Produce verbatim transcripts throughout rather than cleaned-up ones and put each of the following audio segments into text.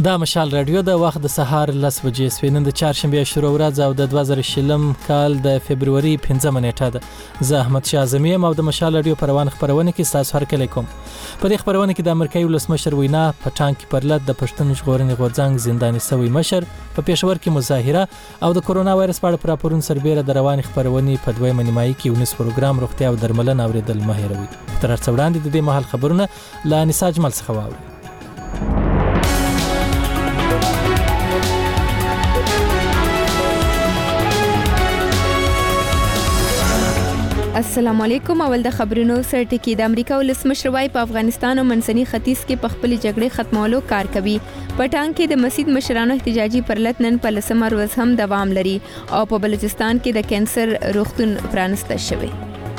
دا مشال رادیو د وخت د سهار لس بجې سوي نن د چهارشنبه شروع ورځ او د دوه زره شلم کال د فبرवरी پنځمه نیټه ده. زه احمد شاه اعظمي او د مشال رادیو پروان خبرونه کې تاسو هر کله کوم. په دې خبرونه کې د امریکایي ولسمشر وینا په ټانک پرلط د پښتون ژغورنې غورځنګ زنداني سوی مشر په پېښور کې مظاهره او د کورونا وایرس په اړه راپورونه سربېره د رواني خبرونه په دویمه نیمایي کې ونس پروګرام روغتیا او درملنه اوریدل مهیروي. تر څو وړاندې د دې مهال خبرونه لا نساج مل څخه واوري. السلام علیکم. اول د خبرونو سره ټکی. د امریکا ولسمشر وايي په افغانستان او منځني ختیځ کې په خپل جګړې ختمولو کار کوي. په ټانک کې د مسجد مشرانو احتجاجي پرلط نن په لسمه ورځ هم دوام لري او په بلوچستان کې د کینسر روغتون پرانسته شوی.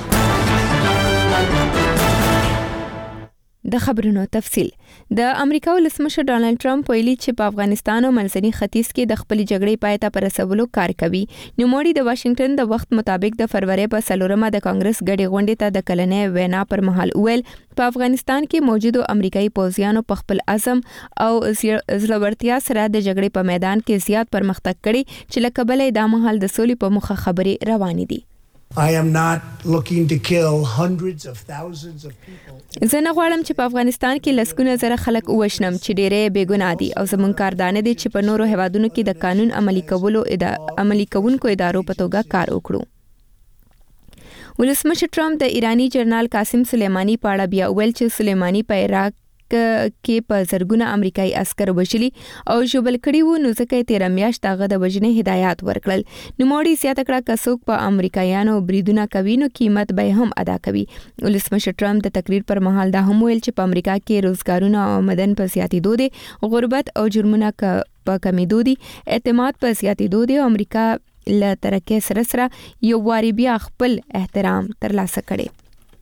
د خبرونو تفصیل. د امریکا ولسمشر ډانلډ ټرمپ ویلي چې په افغانستان او منځني ختیځ کې د خپل جګړې پای ته پر رسولو کار کوي. نوموړي د واشنگټن د وخت مطابق د فروری په څلورمه د کانګرس غړي غونډې ته د کلنې وینا پر مهال ویل په افغانستان کې موجودو امریکایي پوځیانو په خپل عزم او زړورتیا سره د جګړې په میدان کې زیات پرمختګ کړی چې لکه بلې د مهال د سولې په مخه خبرې روانې دي. I am not looking to kill hundreds of thousands of people. زه نه غواړم چې په افغانستان کې لسګونه زره خلک ووژنم چې ډېرې بېګناه دي او زموږ کار دا نه دی چې په نورو هیوادونو کې د قانون عملي کولو ادا عملي کوونکو ادارو په توګه کار وکړو. ولسمشر ټرمپ د ایرانی جنرال قاسم سلیمانی په اړه بیا ویل چې سلیمانی په عراق کې په زرګونه امریکایي عسكر وژلي او ژوبل کړي وو نو ځکه تیر میاشت هغه د وژنې هدایت ورکړل. نوموړي زیاته کړه که څوک په امریکایانو بریدونه کوي نو قیمت به هم ادا کوي. ولسمشر ټرمپ د تقریر پر مهال دا هم ویل چې په امریکا کې روزګارونه او آمدن په زیاتېدو دي، غربت او جرمونه په کمیدو دي، اعتماد په زیاتېدو دي او امریکا له ترقۍ سره سره یو واري بیا خپل احترام ترلاسه کړي.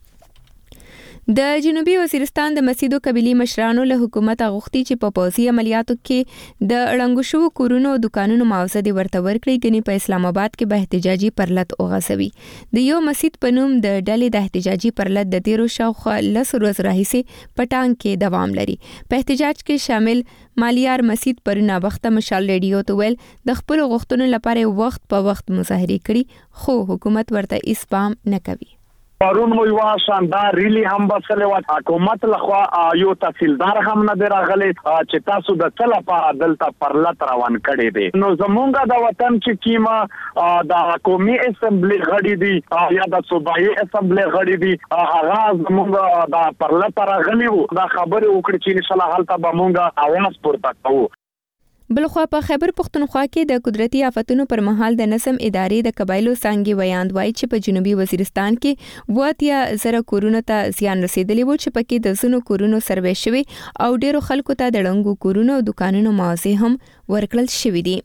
د جنوبي وزیرستان د مسیدو قبيلي مشرانو له حکومت غوښتي چې په پوځي عملیاتو کې د اړنګو شو کورونو او دکانونو معاوضه دي ورته ورکړي. ګنې په اسلام آباد کې به احتجاجي پرلط اوغځوي. د یو مسجد په نوم د ډلې د احتجاجي پرلط د تیرو شاوخوا لس ورځې راهیسې په ټانک کې دوام لري. په احتجاج کې شامل مالیار مسجد پر نابخته مشال ریډیو ته ویل د خپل غوښتنو لپاره وخت په وخت مظاهره کړي خو حکومت ورته هیڅ پام نه کوي. پرون مو یو شاندار ریلی هم بسله و حکومت لخوا یو تحصیلدار هم نه دراغلی چې تاسو د څه لپاره دلته پرلط روان کړی دی. نو زمونږ د وطن چې کیما د قومي اسمبلی غړي دي یا د صوبایي اسمبلی غړي دي هغه زمونږ د پرلط راغلی وو دا خبره وکړي چې ان شاء الله حالت به مونږ اواز پورته کوو. بلخوا په خیبر پختونخوا کې د قدرتي آفتونو پر مهال د نظم ادارې د قبایلو څنګه ویاند وایي چې په جنوبي وزیرستان کې واتیا زره کورونو ته زیان رسیدلی وو چې پکې د زونو کورونو سروې شوي او ډیرو خلکو ته د ړنګو کورونو او دکانونو معاوضه هم ورکړل شوې دي.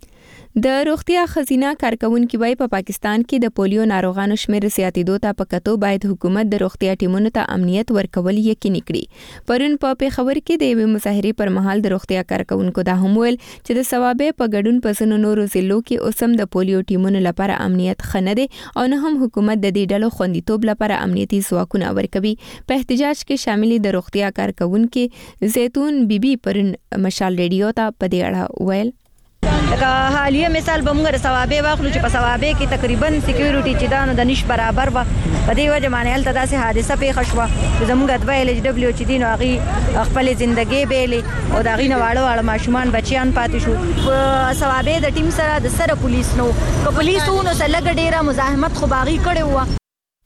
د روغتیا خزینه کارکونکو وايي په پاکستان کې د پولیو ناروغانو شمېر زیاتېدو ته په کتو باید حکومت د روغتیا ټیمونو ته امنیت ورکول یقیني کړي. پرون په پیښور کې د یوې مظاهرې پر مهال د روغتیا کارکونکو دا هم ویل چې د ثوابې په ګډون په ځینو نورو ضلعو کې اوس هم د پولیو ټیمونو لپاره امنیت ښه نه دی او نه هم حکومت د دې ډلو خوندیتوب لپاره امنیتي ځواکونه ورکوي. په احتجاج کې شامل د روغتیا کارکونکو زیتون بیبي پرون مشال ریډیو ته په دې اړه ویل. لکه حالیه مثال به موږ د ثوابې واخلو چې په ثوابې کې تقریبا سکیورټي چې دا نو د نش برابر و په دې وجه باندې هلته داسې حادثه پیښه شوه چې زموږ دوه ایل ایچ ډبلیو چې دي نو هغې خپلې زندګۍ بیلې او د هغې نه واړه واړه ماشومان بچیان پاتې شو. په ثوابې د ټیم سره د سره پولیس نو که پولیس وو نو څه لږه ډېره مزاحمت خو به هغې کړې وه.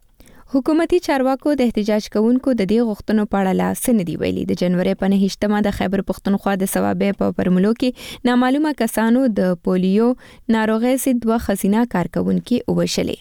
حکومتي چارواکو د احتجاج کوونکو د دې غوښتنو په اړه لا څه نه دي ویلي. د جنوري په نهمه د خیبر پختونخوا د ثوابې په پرملو کې نامعلومه کسانو د پولیو ناروغۍ ضد دوه ښځینه کارکونکي ووژلې.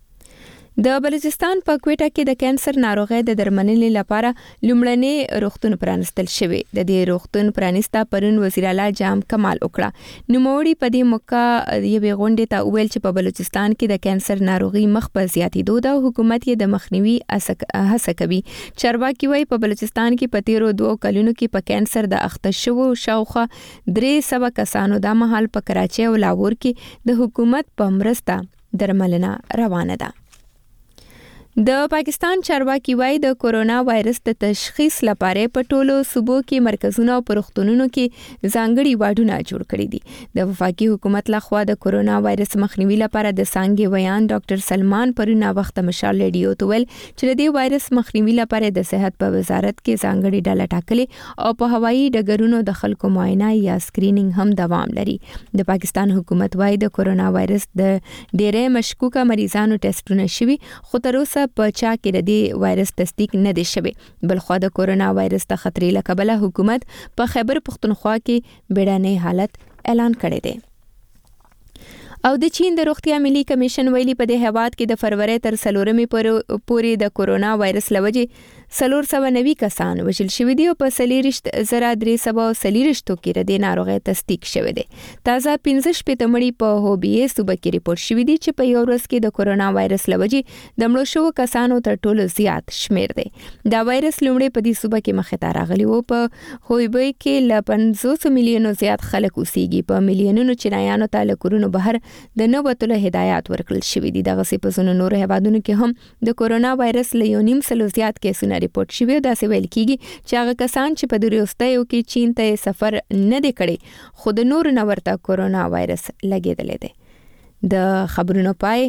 د بلوچستان په کوټه کې د کانسر ناروغۍ د درملنې لپاره لومړنی روغتون پرانستل شوی. د دې روغتون پرانسته پرون وزیر اعلی جام کمال وکړه. نوموړي په دې موقع یوې غونډې ته ویل چې په بلوچستان کې د کانسر ناروغي مخ په زیاتېدو ده او حکومت یې د مخنیوي هڅه کوي. چارواکي وايي په بلوچستان کې په تیرو دوه کلونو کې په کانسر د اخته شوو شاوخوا درې سوه کسانو د مهال په کراچۍ او لاهور کې د حکومت په مرسته درملنه روانه ده. د پاکستان چارواکي وايي د کورونا وایرس د تشخیص لپاره په ټولو صوبو کې مرکزونه او پروختونونو کې ځانګړي واډونه جوړ کړي دي. د وفاقي حکومت لخوا د کورونا وایرس مخنیوي لپاره د څانګې ویان ډاکټر سلمان پرونه وخت مشال رادیو ته ویل چې د وایرس مخنیوي لپاره د صحت په وزارت کې ځانګړي ډله ټاکلې او په هوایي ډګرونو د خلکو معاینه یا سکرینینګ هم دوام لري. د پاکستان حکومت وايي د کورونا وایرس د ډېرې مشکوکه مریضانو ټیسټونه شوي خو تر اوسه په چا کې د دې وایرس تصدیق نه دی شوی. بلخو د کورونا وایرس د خطرې له کبله حکومت په خیبر پختونخوا کې بیړنی حالت اعلان کړی دی. او د چین د روغتیا ملي کمیشن ویلي په دې هواد کې د فروری تر څلورمې پورې د کورونا وایرس لوجې څلور سوه نوي کسان وژل شوي دي او په څلېرویشت زره درې سوه څلېرویشتو کې د دې ناروغۍ تصدیق شوی دی. تازه پنځه شپېته مړي په هوبیې صوبه کې ریپورټ شوي دي چې په یو ورځ کې د کورونا وایرس لوجې د مړو شوو کسانو تر ټولو زیات شمیر دی. دا وایرس لومړی په دې صوبه کې مخې ته راغلی و. په هوبیې کې له پنځوس میلیونو زیات خلک اوسېږي. په میلیونونو چینایانو ته له کورونو بهر د نه وتلو هدایات ورکړل شوي دي. دغسې په ځینو نورو هیوادونو کې هم د کورونا وایرس له یو نیم سلو زیات کیسونه ریپورټ شوي او داسې ویل کېږي چې هغه کسان چې په وروستیو کې چین ته سفر نه دی کړی خو د نورو نه ورته کورونا وایرس لګېدلی دی. د خبرونو پای.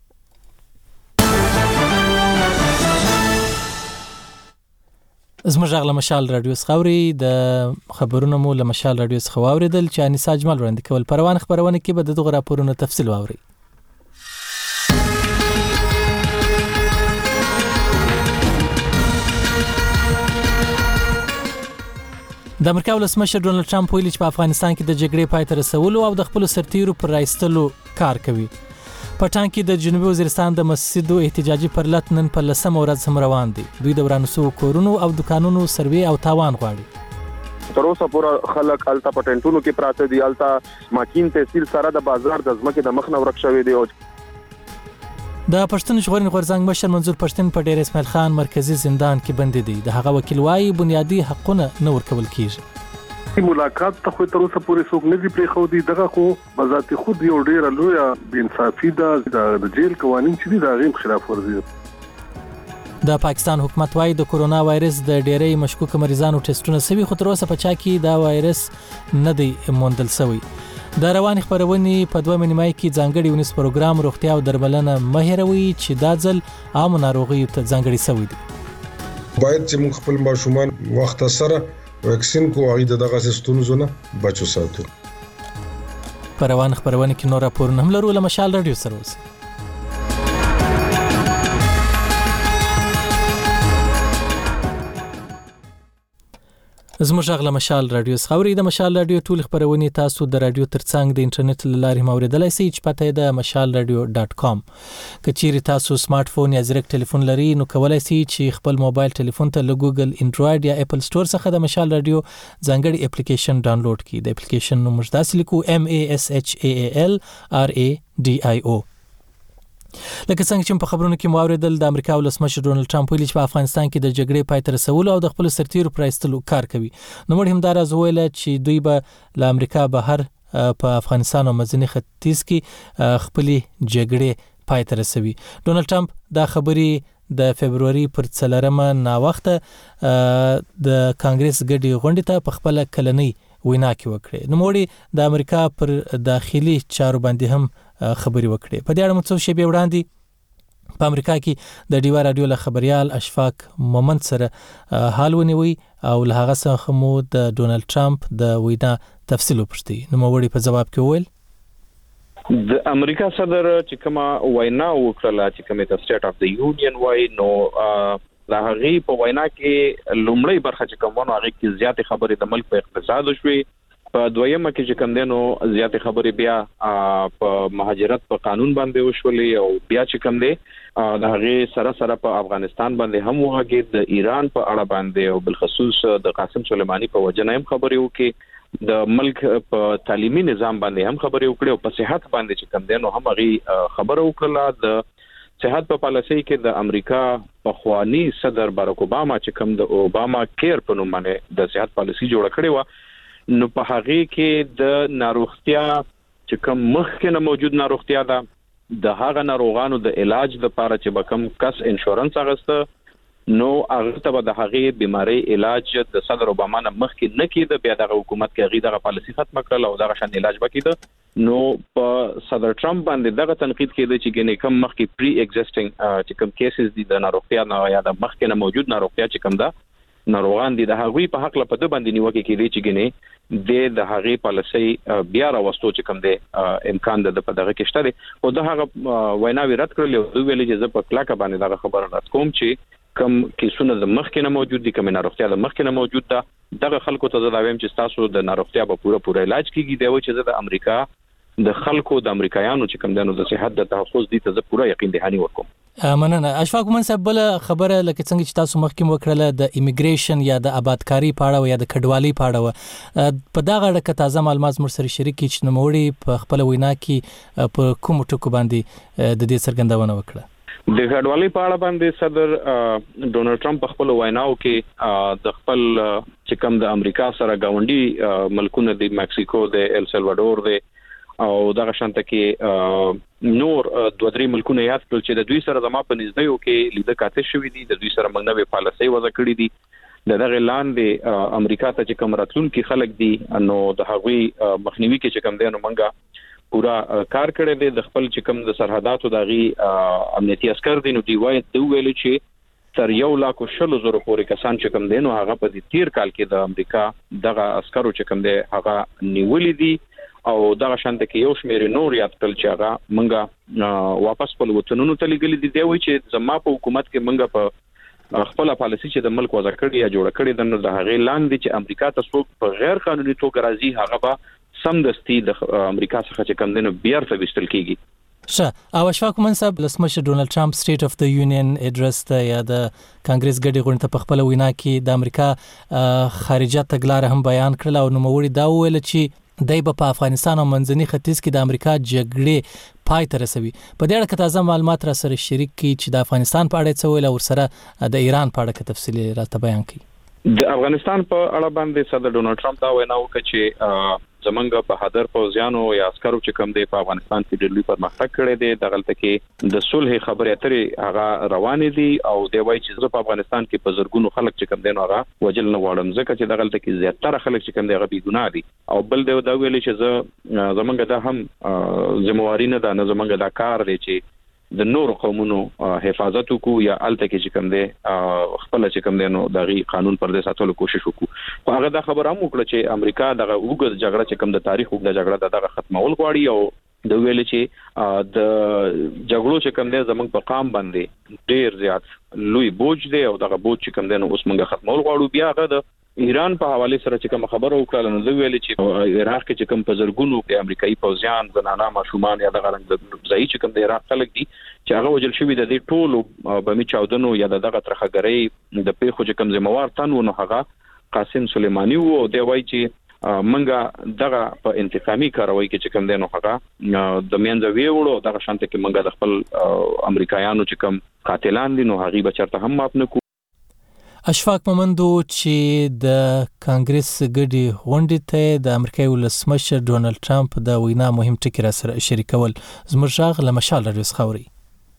زموږ غږ له مشال رادیو څخه اوري. د خبرونو مو له مشال رادیو څخه واورېدل چې انیسا اجمل وړاندې کول. پروان خبرونه کې به د دغو راپورونو تفصیل واورئ. د امریکا ولسمشر ډونالد ټرمپ ویلي چې په افغانستان کې د جګړې پای ته رسولو او د خپلو سرتیرو پر رایستلو کار کوي. په ټانک کې د جنوبي وزیرستان د مسجدو احتجاجي پرلط نن په لسمه ورځ هم روان دي. دوی د ورانو شوو کورونو او دکانونو سروې او تاوان غواړي. تر اوسه پورې خلک الته پټنټونو کې پراته دي. الته ماکین تحصیل سره د بازار د ځمکې د مخ نه ورک شوی دی. د پښتون ژغورنې غورځنګ مشر منظور پښتون په ډیر اسماعیل خان مرکزی زندان کې بند دي. د هغه وکیل وايي بنیادی حقونه نه ورکول کیږي. ملاقات ته خو تر اوسه پورې څوک نه دی پرې خو دی. دغه خو بذات خود یو ډیر لوی بې انصافي ده. د جیل قوانين چې دي دا غیم خلاف ورزي. د پاکستان حکومت وايي د کورونا وایرس د ډېرې مشکوک مریضانو ټیسټونه سوي خو تر اوسه په چا کې دا وایرس نه دی موندل شوی. د روان خبرونې په دوه نیمای کې ځانګړي ونیس پروګرام روغتیا او درملنه مهیروي چې دا ځل عام ناروغیو ته ځانګړي شوی دی. باید چې موږ خپل ماشومان وخت سره ویکسین کو هغه دغه ستونزو نه بچو ساتو. په روان خبرونه کې نور راپورونه هم لرو. له مشال رادیو سره اوسئ. زموږ غږ له مشال رادیو څخه اورئ. د مشال رادیو ټول خبرونه تاسو د رادیو ترڅنګ د انټرنیټ له لارې هم اوریدلای شئ چې پته ده مشال رادیو ډاټ کام. که چیرې تاسو سمارټ فون یا زیرک ټلیفون لرئ نو کولای شئ چې خپل موبایل ټلیفون ته له ګوګل انډراید یا اپل سٹور څخه د مشال رادیو ځانګړي اپلیکیشن ډاونلوډ کړئ. د اپلیکیشن نوم موږ داسې لیکو M A S H A A L R A D I O. لکه څنګه چې په خبرونو کې مو اوریدل د امریکا ولسمشر ډونالد ټرمپ ویلي چې په افغانستان کې د جګړې پای ته رسولو او د خپل سرتیرو پر ایستلو کار کوي. نو موږ هم دا راز ویل چې دوی به له امریکا بهر په افغانستان او منځني ختیځ کې خپل جګړې پای ته رسوي. ډونالد ټرمپ دا خبرې د فبرवरी پر څلورمه نا وخت د کانګرس ګډي غونډې ته په خپل کلنۍ وینا کې وکړه. نو موږ د امریکا پر داخلي چارو باندې هم خبري وکړي. په دې اړه مو څه شی به وړاندې په امریکا کې د ډیوا رادیو له خبريال اشفاق مومند سره حال ونیوي او له هغه څخه مو د ډونالد ټرمپ د وینا تفصیل وپوښتي. نو موږ په جواب کې وویل د امریکا صدر چې کومه وینا وکړه چې کومه د سټیټ اف د یونین وای نو لا هغه په وینا کې لومړی برخه چې کومه هغه کې زیاتې خبرې د ملک په اقتصاد شوي. په دویمه کې چې کوم دینو زیاتې خبرې بیا په مهاجرت په قانون باندې وشولې او بیا چې کوم دی د هغه سره سره په افغانستان باندې هم وهګي د ایران په اړه باندې او بالخصوص د قاسم سلیمانی په وجه هم خبرې وکړي. د ملک په تعلیمي نظام باندې هم خبرې وکړي او په صحت باندې چې کوم دینو هم هغه خبره وکړه. د صحت په پالیسي کې د امریکا په خواني صدر باراک اوباما چې کوم د اوباما کیر په نوم باندې د صحت پالیسي جوړ کړې و. نو په هغه کې د ناروغتیا چې کوم مخکې نه موجود ناروغتیا ده د هغه ناروغانو د علاج لپاره چې به کوم کس انشورنس اغسته نو هغه ته د هغه بیماری علاج د صدر اوباما نه مخکې نه کېده، بیا د حکومت کې هغه دغه پالیسی ختم کړل او دغه شان علاج وکړه. نو په صدر ټرمپ باندې دغه تنقید کېده چې ګنې کم مخکې پری ایگزیسټینګ چې کوم کیسز دي د ناروغتیا نه یا د مخکې نه موجود ناروغتیا چې کوم ده ناروغان دي د هغوی په حق لپاره باندې نیوکه کېده چې ګنې د هغه پالیسی بیا راوستو چې کوم ده امکان ده په دغه کې شته او د هغه ویناوی رد کړل او ویل چې زه په کلاکه باندې دغه خبره رد کوم چې کم کیسونه د مخکې نه موجود دي، کوم ناروغتیا د مخکې نه موجود ده، دغه خلکو ته دا وایم چې تاسو د ناروغتیا په پوره پوره علاج کیږي دی چې د امریکا د خلکو د امریکایانو چې کوم دنو د صحت د تحفظ دي ته زه پوره یقین دهانی ورکوم. مننه. اشفاق منصب بل خبره لکه څنګه چې تاسو مخکې وکړله د ایمیګریشن یا د آبادکاری په اړه یا د کډوالۍ په اړه په دغه اړه که تازه معلومات مر سره شریک کړئ چې نوموړي په خپل وینا کې په کوم ټکو باندې د دې څرګندونه وکړه. د کډوالۍ په اړه باندې صدر ډونالد ټرمپ په خپل ویناو کې د خپل چې کوم د امریکا سره گاونډي ملکونه د مکسیکو د ال سلوادور د او دغه شانته کې نور دوه درې ملکونه یاد کړل چې د دوی سره زما په نږدې یو کې لیده کاته شوې دي، د دوی سره موږ نوې پالیسي وضع کړې دي، د دغه لاندې امریکا ته چې کوم راتلونکي خلک دي نو د هغوی مخنیوي کې چې کوم دی نو موږ پورا کار کړی دی. د خپل چې کوم د سرحداتو دغه امنیتي عسكر دي نو دی وایي د ویل چې تر یو لاک شلو زره پورې کسان چې کوم دی نو هغه په دې تیر کال کې د امریکا دغه عسكرو چې کوم دی هغه نیولې دي او دغه شانته کې یو شمېر نور یاد کړل چې هغه منګه واپس په وطنونو ته لګلې دي. دی وایي چې زما په حکومت کې منګه په خپل پالیسی چې د ملک وضع کړی یا جوړ کړی د نو د هغه لاندې چې امریکا ته څوک په غیر قانوني توګه راځي هغه به سم دستي د امریکا څخه چې کوم دنه بیرته وستل کیږي. ښه. او اشفاق منصب لسمشر ډونالد ټرمپ سټیټ اف د یونین اډرس ته یا د کانګریس ګډي غونډه په خپل وینا کې د امریکا خارجه تګلارې هم بیان کړل او نوموړي دا ویل چې دای په افغانستان او منځني ختیځ کې د امریکا جګړې پای ته رسوي. په دې اړه که تازه معلومات را سره شریک کړي چې د افغانستان په اړه څه ویل او سره د ایران په اړه کې تفصیلی راته بیان کړي. د افغانستان په اړه باندې صدر ډونالد ټرمپ دا وینا وکړه چې زمونږ په حاضر پوځیانو یا عسکرو چې کوم دی په افغانستان کې ډېر لوی پرمختګ کړی دی، دغلته کې د صلح خبرې اترې هغه روانې دي او دی وایي چې په افغانستان کې په زرګونو خلک چې کوم دی نو هغه وجل نه غواړم ځکه چې دغلته کې زیاتره خلک چې کوم دی هغه بې ګناه دي او بل دی دا ویلي چې زه زمونږ دا هم ذمہواری نه ده، نه زمونږ دا کار دی چې د نور قومونو حفاظت وکړو یا الته کې چې کوم دی خپل چې کوم دی نو دغه قانون پر دې ساتلو کوشش وکړو. خو هغه دا خبره هم وکړه چې امریکا دغه وګړه جګړه چې کوم د تاریخ وګړه جګړه دغه ختمول غواړي او د ویل چې د جګړو چې کوم دی زمونږ په قام باندې ډیر زیات لوی بوج دی او دغه بوج چې کوم دی نو اوس موږ ختمول غواړو. بیا هغه د ایران په حواله سره چې کوم خبره وکړه نو د ویل چې عراق کې چې کوم په زرګونو کې امریکایي پوځیان زنانه ماشومان یا دغه رنګ د ځای چې کوم د عراق خلک دي چې هغه وجل شوی د دې ټولو بمی چاودنو یا دغه ترخګرۍ د پیښو چې کوم ذمہوار تن ونه هغه قاسم سلیمانی وو. دی وایي چې منګه دغه په انتقامي کاروي کې چې کوم دی نو هغه د مینځ ویوړو دغه شانته کې منګه د خپل امریکایانو چې کوم قاتلان دي نو هغه بچرته هم ماپ نه کو. اشفاق مومندو چې د کانګریس ګډي غونډې ته د امریکای ولسمشر ډونالد ټرمپ د وینا مهم ټکی را سره شریکول زموږ غږ له مشال رادیو څخه اوري.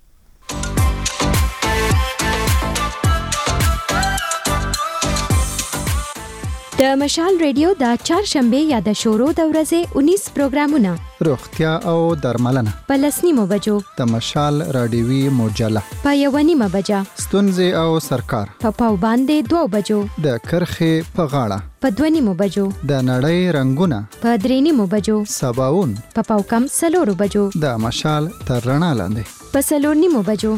د مشال ریډیو د چهارشنبه یا د شورو د ورځې انیس پروګرامونه روغتیا او درملنه په لسنیمو بجو د مشال رادیوي موجله په یو نیمه بجه ستونزې او سرکار په پاو باندې دوه بجو د کرخې په غاړه په دوه نیمو بجو د نړۍ رنگونه په درې نیمو بجو سباون په پاو کم سلورو بجو د مشال تر رڼا لاندې په سلور نیمو بجو.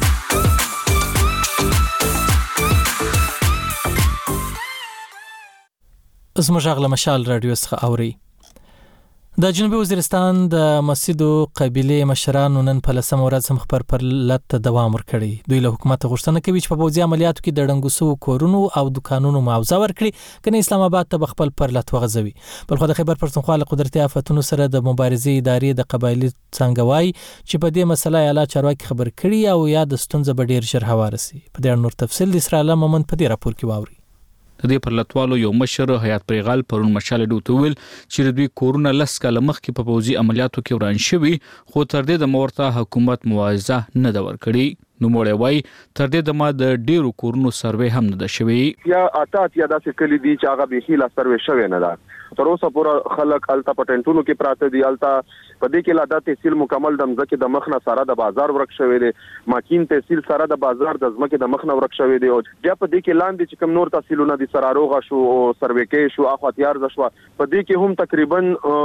زموږ غږ له مشال رادیو څخه اوري. د جنوبي وزیرستان د مسجدو قبيله مشرانو نن په لسم ورځ هم خبر پر لټ دوام ورکړي. دوی له حکومت غوښتنه کوي چې په پوځي عملیاتو کې د ډنګوسو کورونو او دکانونو معاوضه ورکړي کنه اسلام آباد ته بخپل پر لټ وغځوي. بل خو د خیبر پښتونخوا له قدرتي آفتونو سره د مبارزې ادارې د قبایلی څنګه وای چې په دې مسله اعلی چارواکي خبر کړي او یا د ستونزې به ډیر ژر هوارسي. په دې نور تفصیل د اسرائیل مومن په دې راپور کې واوري. د دې پرلتوالو یو مشر حیات پریغال پرون مشال ډوته ویل چې د دوی کورونه لس کاله مخکې په پوځي عملیاتو کې وران شوي خو تر دې د مورته حکومت معاوضه نه ده ورکړې نو موړی وای تر دې د ما د ډیرو کورونو سروې هم نه ده شوی یا اټات یا داسې کلی دي چې هغه به خیلا سروې شوی نه ده تر اوسه پورې خلک التا پټنټونو کې پراته دي التا په دې کې لا د تحصیل مکمل د مزکه د مخنه سره د بازار ورک شوی دی ماکین تحصیل سره د بازار د زمکه د مخنه ورک شوی دی او بیا په دې کې لاندې چې کوم نور تحصیلونه دي سره روغه شو سروې کې شو اخو تیار شو په دې کې هم تقریبا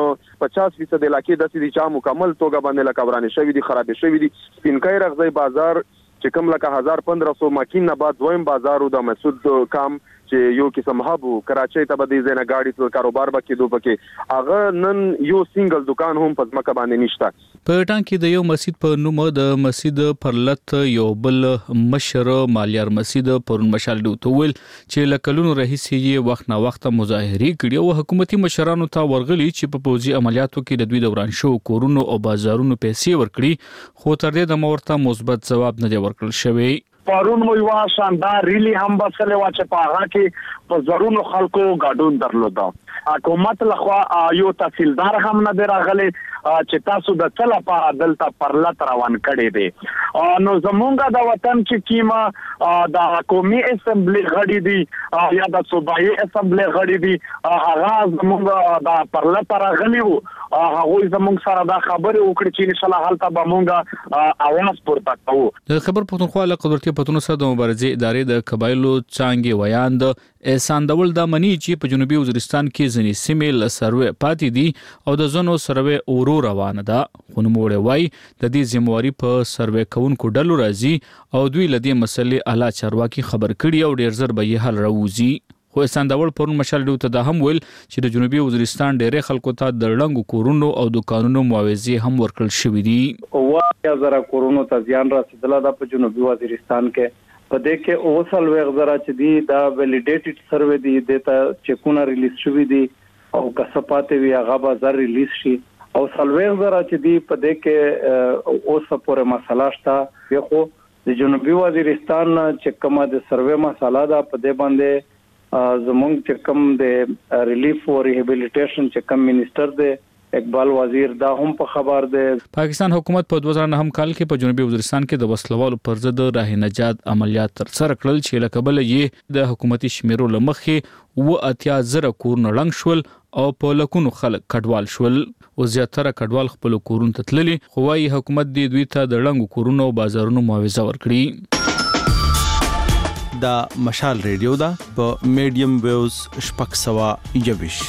پچاس فیصد علاقې د دې چا مکمل توګه باندې لکورانه شوی دي خراب شوی دي سپینکای رغځي بازار چې کوم لکه هزار پندرہ سو ماکین نه بعد دویم بازار د مسعود کام چې یو قسم هبو کراچۍ ته به دې زنه گاډي ته کاروبار وکړي دوه پکې هغه نن یو سنگل دکان هم په ځمکه باندې نشته په ټان کې د یو مسجد په نوم د مسجد پرلت یو بل مشر مالیار مسجد پرون مشال ډوته ویل چې لکلونو رئیس یې وخت نه وخت مظاهري کړي او حکومتي مشرانو ته ورغلي چې په پوځي عملیاتو کې د دوی دوران شو کورونو او بازارونو پیسې ورکړي خو تر دې د مورته مثبت جواب نه دی ورکړل شوی پرون مو یو شاندار ریلی هم بسله وا چې په هغه کې په زرونو خلکو ګډون درلوده حکومت لخوا یو تحصیلدار هم نه راغلی چې تاسو د چلا په عدالت پرلت روان کړي دي نو زمونږ د وطن چې کیما د قومي اسمبلی غړي دي یا د صوبایي اسمبلی غړي دي هغه زمونږ د پرلت راغلی وو هغه زمونږ سره دا خبره وکړي چې ان شاء الله حالت به مونږه اواز پورته کوو د خبر پښتونخوا له قدرتي پښتون سره د مبارزې ادارې د قبایلو څانګې ویاند احسان دول د منی چې په جنوبي وزیرستان کې ځنې سیمې له سروې پاتې دي او د زنو سروې اورو روانه ده خو نو موړی وای د دې ذمہواری په سروې کوونکو ډلو راځي او دوی له دې مسلې اعلی چارواکي خبر کړي او ډیر زر به یې حل راوځي خو احسان دول پرون مشال ډوته دا هم ویل چې د جنوبي وزیرستان ډېر خلکو ته د لړنګو کورونو او دکانونو معاوضې هم ورکړل شوې دي او زره کورونو ته زیان رسیدله د په جنوبي وزیرستان کې په دې کې اوسل وغزره چې دی دا ویلیډیټډ سروې دی د ته چکونه ریلیز شوې دي او کسپاته وی هغه بازار ریلیز شي او سلوغ زره چې دی په دې کې اوسه پورې مسله شته یو د جنوبي وزیرستان چې کومه د سروې مسله ده په دې باندې زمونږ چې کوم د ریلیف او ریهابیلیټیشن چې کوم منیسټر دی اقبال وزیر دا هم په خبر ده پاکستان حکومت په دوه زره نهم کال کې په جنوبي وزیرستان کې د وسلوالو پر ضد راه نجات عملیات تر سره کړل چې لکبل یې د حکومتي شمیرو لمخې و اتیا زره کور نړنګ شول او په لکونو خلک کډوال شول او زیاتره کډوال خپل کورونو ته تللي خو وايي حکومت دې دوی ته د لړنګو کورونو او بازارونو معاوضه ورکړي دا مشال ریډیو دا په میډیم ویوز شپږ سوه یوویشت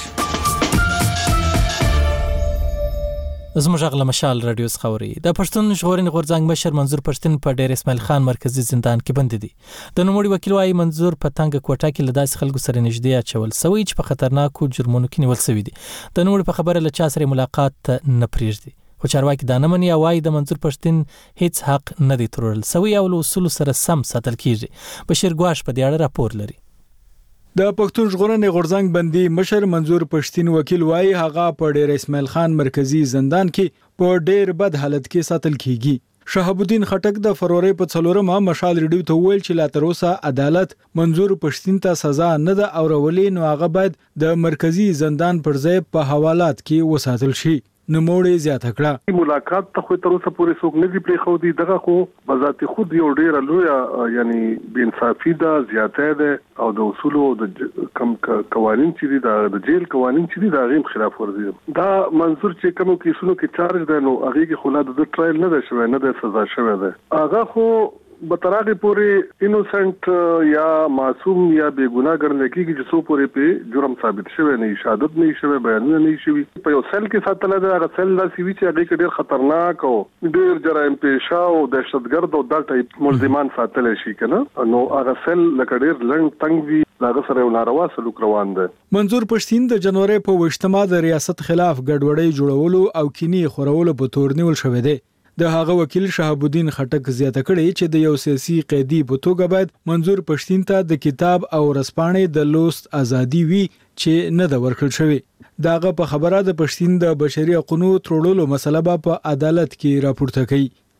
زموږ غل مشال رادیو خوري د پښتون ژغورنې غورځنګ مشر منظور پښتون په ډیر اسماعیل خان مرکزی زندان کې بند دي د نوموړي وکیل وايي منظور په تنګ کوټه کې لداس خلکو سره نږدې اچول سوي چې په خطرناکو جرمونو کې نیول سوي دي د نوموړي په خبره له چا سره ملاقات نه پریږدي خو چارواکي دا نه مني وايي د منظور پښتون هیڅ حق نه دی ترورل سوي او اصول سره سم ساتل کیږي بشیر ګواش په دې اړه راپور لري د پښتون ژغورنې غورځنګ بندي مشر منظور پښتون وکیل وايي هغه په ډیر اسماعیل خان مرکزی زندان کې په ډیر بد حالت کې ساتل کیږي شهاب الدین خټک د فروری په څلورمه مشال ریډیو ته ویل چې لا تر اوسه عدالت منظور پښتون ته سزا نه ده او ورولې نو هغه باید د مرکزی زندان پر ځای په حوالات کې وساتل شي نموړي زیاته کړه ملاقات ته خو تر اوسه پورې څوک نه دی پرې خو دی دغه خو بذات خود یو ډیر لوی یعنی بے انصافي ده زیاته ده او د اصول او د کم قوانين چې دي د جیل قوانين چې دي دا غیم خلاف ورزي دا منظور چې کوم کیسونو کې چارج ده نو هغه کې خلاد د ټرایل نه ده شوی نه ده سزا شوی ده هغه خو بتراغه پوری انوسنٹ یا معصوم یا بے گناہ ګڼل کېږي چې څو پورې په جرم ثابت شوی نه شهادت نه شوی بیانونه نه شوی په یو سل کې ساتل دا غسل د سی وی چې هغه ډېر خطرناک او ډېر جرایم پیشه او دهشتګرد او د ټایپ ملزمان ساتل شي کنه نو هغه سل لکه ډېر لنډ تنګ وی لاغه سره ناروا سلوک روان ده منظور پښتون د جنوري په وشتما د ریاست خلاف ګډوډۍ جوړولو او کینی خورولو په تور نیول شوې ده د هغه وکیل شهاب الدین خټک زیاته کړي چې د یو سیاسي قیدی په توګه باید منظور پښتون ته د کتاب او رسپانې د لوست ازادي وي چې نه د ورکړل شوی داغه په خبره د پښتون د بشري حقوقو ترورولو مسله په عدالت کې راپورته کړي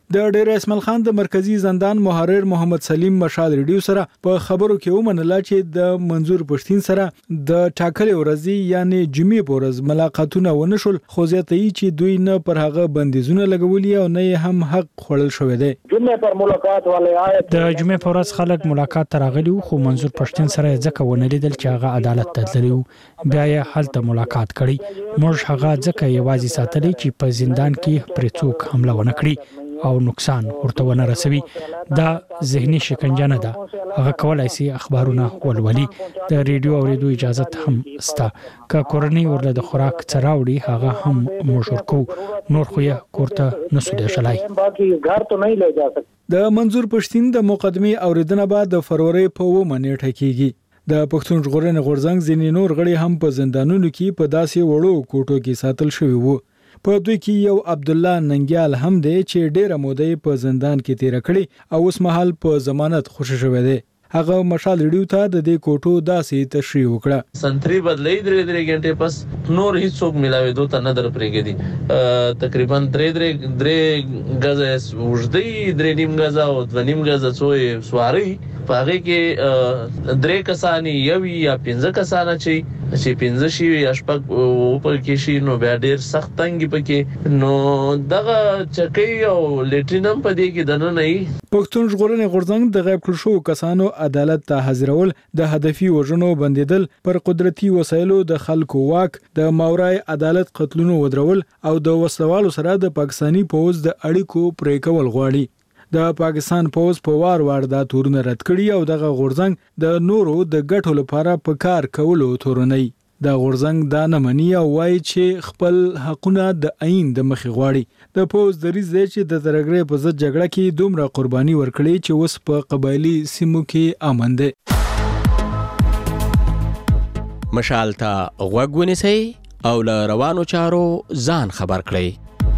د ډیر اسماعیل خان د مرکزی زندان محرر محمد سلیم مشال ریډیو سره په خبرو کې ومنله چې د منظور پښتين سره د ټاکلې ورځې یعنی جمعې په ورځ ملاقاتونه ونشول، خو زیاتې چې دوی نه پر هغه بندیزونه لګولي او نه هم حق خوړل شوی دی. جمعې پر ملاقات والے آیت د جمعې په ورځ خلک ملاقات ته راغلي خو منظور پښتين سره ځکه ونه لیدل چې هغه عدالت ته تللی بیا یې هلته ملاقات کړی. موږ هغه ځکه یوازې ساتلی چې په زندان کې پرې څوک حمله ونه کړي او نقصان ورته ونه رسوي. دا ذهني شکنجه نه ده، هغه کولای شي اخبارونه ولولي. د ریډیو اوریدو اجازه هم ستا که کورنۍ ورله د خوراک څراوړي هغه هم موږ ورکو، نور خو یې کوړه نسو دی شلای. د منظور پښتين د مقدمې اوریدنه بعد د فروری په اومه نیټه کېږي. د پښتون ژغورنې غورځنګ ځینې نور غړي هم په زندانونو کې په داسې وړو کوټو کې ساتل شوي وو. په دوی کې یو عبد الله ننګیال هم دی چې ډیره موده په زندان کې تیر کړي او اوس مهال په ضمانت خوشی شوی دی. هغه مشال ریډیو ته د دې کوټو داسې تشریح وکړه. سنتري بدلې درې درې غنټې پس نور هیڅ څوک ملاوي دوه نه در پرېږدي. تقریبا درې درې درې غزه وژدې درې نیم غزه او د نیم غزه څوې سواري پاره کې درې کسانی یو یا پنځه کسانه چې چې پنځه شي یا شپږ په کې شي نو بیا ډېر سخت تنګي پکې نو دغه چکې او لیټرینم په دې کې دنه نه. پښتون ژغورنې غورځنګ د غیب کړل شو کسانو عدالت ته حاضرول، د هدفي وژنو بندیدل، پر قدرتي وسایلو د خلکو واک، د ماورای عدالت قتلونو ودرول او د وسلوالو سره د پاکستانی پوز د اړیکو پرې کول غواړي. د پاکستان پوز په وار وار دا تورونه رد کړي او دغه غورځنګ د نورو د ګټو لپاره په کار کولو تورنۍ. د غورځنګ دا نه مني او وایي چې خپل حقونه د عین د مخې غواړي. د پوز دریځ دی چې د ترګرې په ضد جګړه کې دومره قرباني ورکړي چې اوس په قبایلي سیمو کې امن دی. مشال ته غوږ ونیسئ او له روانو چارو ځان خبر کړئ.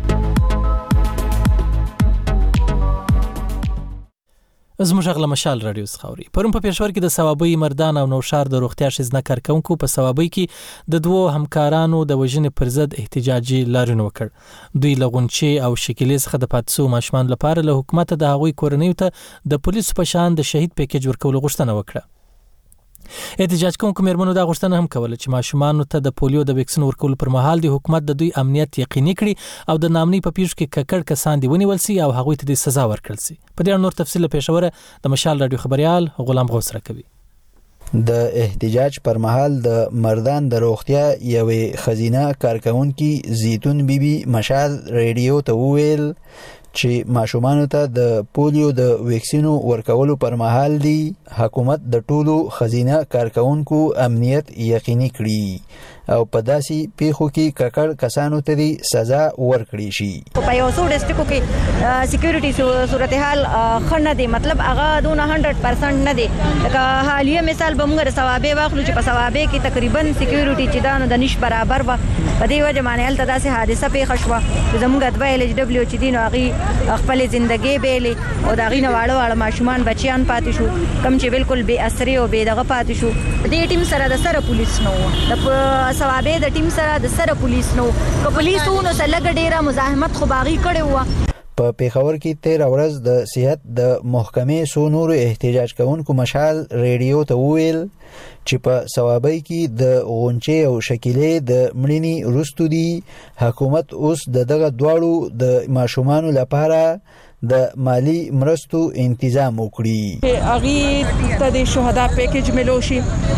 زموږ غل مشال رادیو څخه پرون په پېښور کې د ثوابي مردان او نوشار د روغتیا شزنه کارکونکو په ثوابي کې د دوو همکارانو د وژنې پر ضد احتجاجي لاریون وکړ. دوی لغونچي او شکلې څخه د پاتسو ماشومان لپاره له حکومت د هغوی کورنیو ته د پولیسو په شان د شهید پیکیج ورکولو غوښتنه وکړه. احتجاج کوونکو مېرمنو دا غوښتنه هم کوله چې ماشومانو ته د پولیو د ویکسین ورکولو پر مهال د حکومت د دوی امنیت یقیني کړي او د نامنۍ په پیښو کې ککړ کسان دی ونیول سي او هغوی ته د سزا ورکړل سي. په دې نور تفصیل پېښوره د مشال رادیو خبريال غلام غوث راکوي. د احتجاج پر مهال د مردان د روغتیا یوې خزینه کارکونکي زیتون بیبي مشال ریډیو ته وویل چې ماشومانو ته د پولیو د ویکسینو ورکولو پر مهال دی حکومت د ټولو خزینه کارکونکو امنیت یقیني کړي او په داسې پیښو کې ککړ کسانو ته دی سزا ورکړي شي. په یو څو ډیسټریکټو کې سکیورټي صورتحال خنه دی، مطلب هغه دونه هندرد پرسنټ نه دی. لکه حالیه مثال به موږ ثوابې واخلو چې په ثوابې کې تقریبا سکیورټي چې دا نو د نش برابر و. په دې وجه باندې هلته داسې حادثه پیښه شوه. زموږ دوه ایل ایچ ډبلیو چې دي نو هغې خپل ژوندۍ بیلې او د هغې نه واړه واړه ماشومان بچیان پاتې شو، کوم چې بالکل بې اثرې او بې دغه پاتې شو. دې ټیم سره د سره پولیس نه وو، د ثوابې د ټیم سره د سره پولیس نه وو. که پولیس وو نو څه لږه ډېره مزاحمت خو به هغې کړې وه. په پیښور کې تیره ورځ د صحت د محکمې څو نورو احتجاج کوونکو مشال ریډیو ته وویل چې په ثوابۍ کې د غونچې او شکیلې د مړینې وروستو دی حکومت اوس د دغه دواړو د ماشومانو لپاره د مالی مرستو تنظیم وکړي. هغه ته د شهدا پیکیج ملو شي،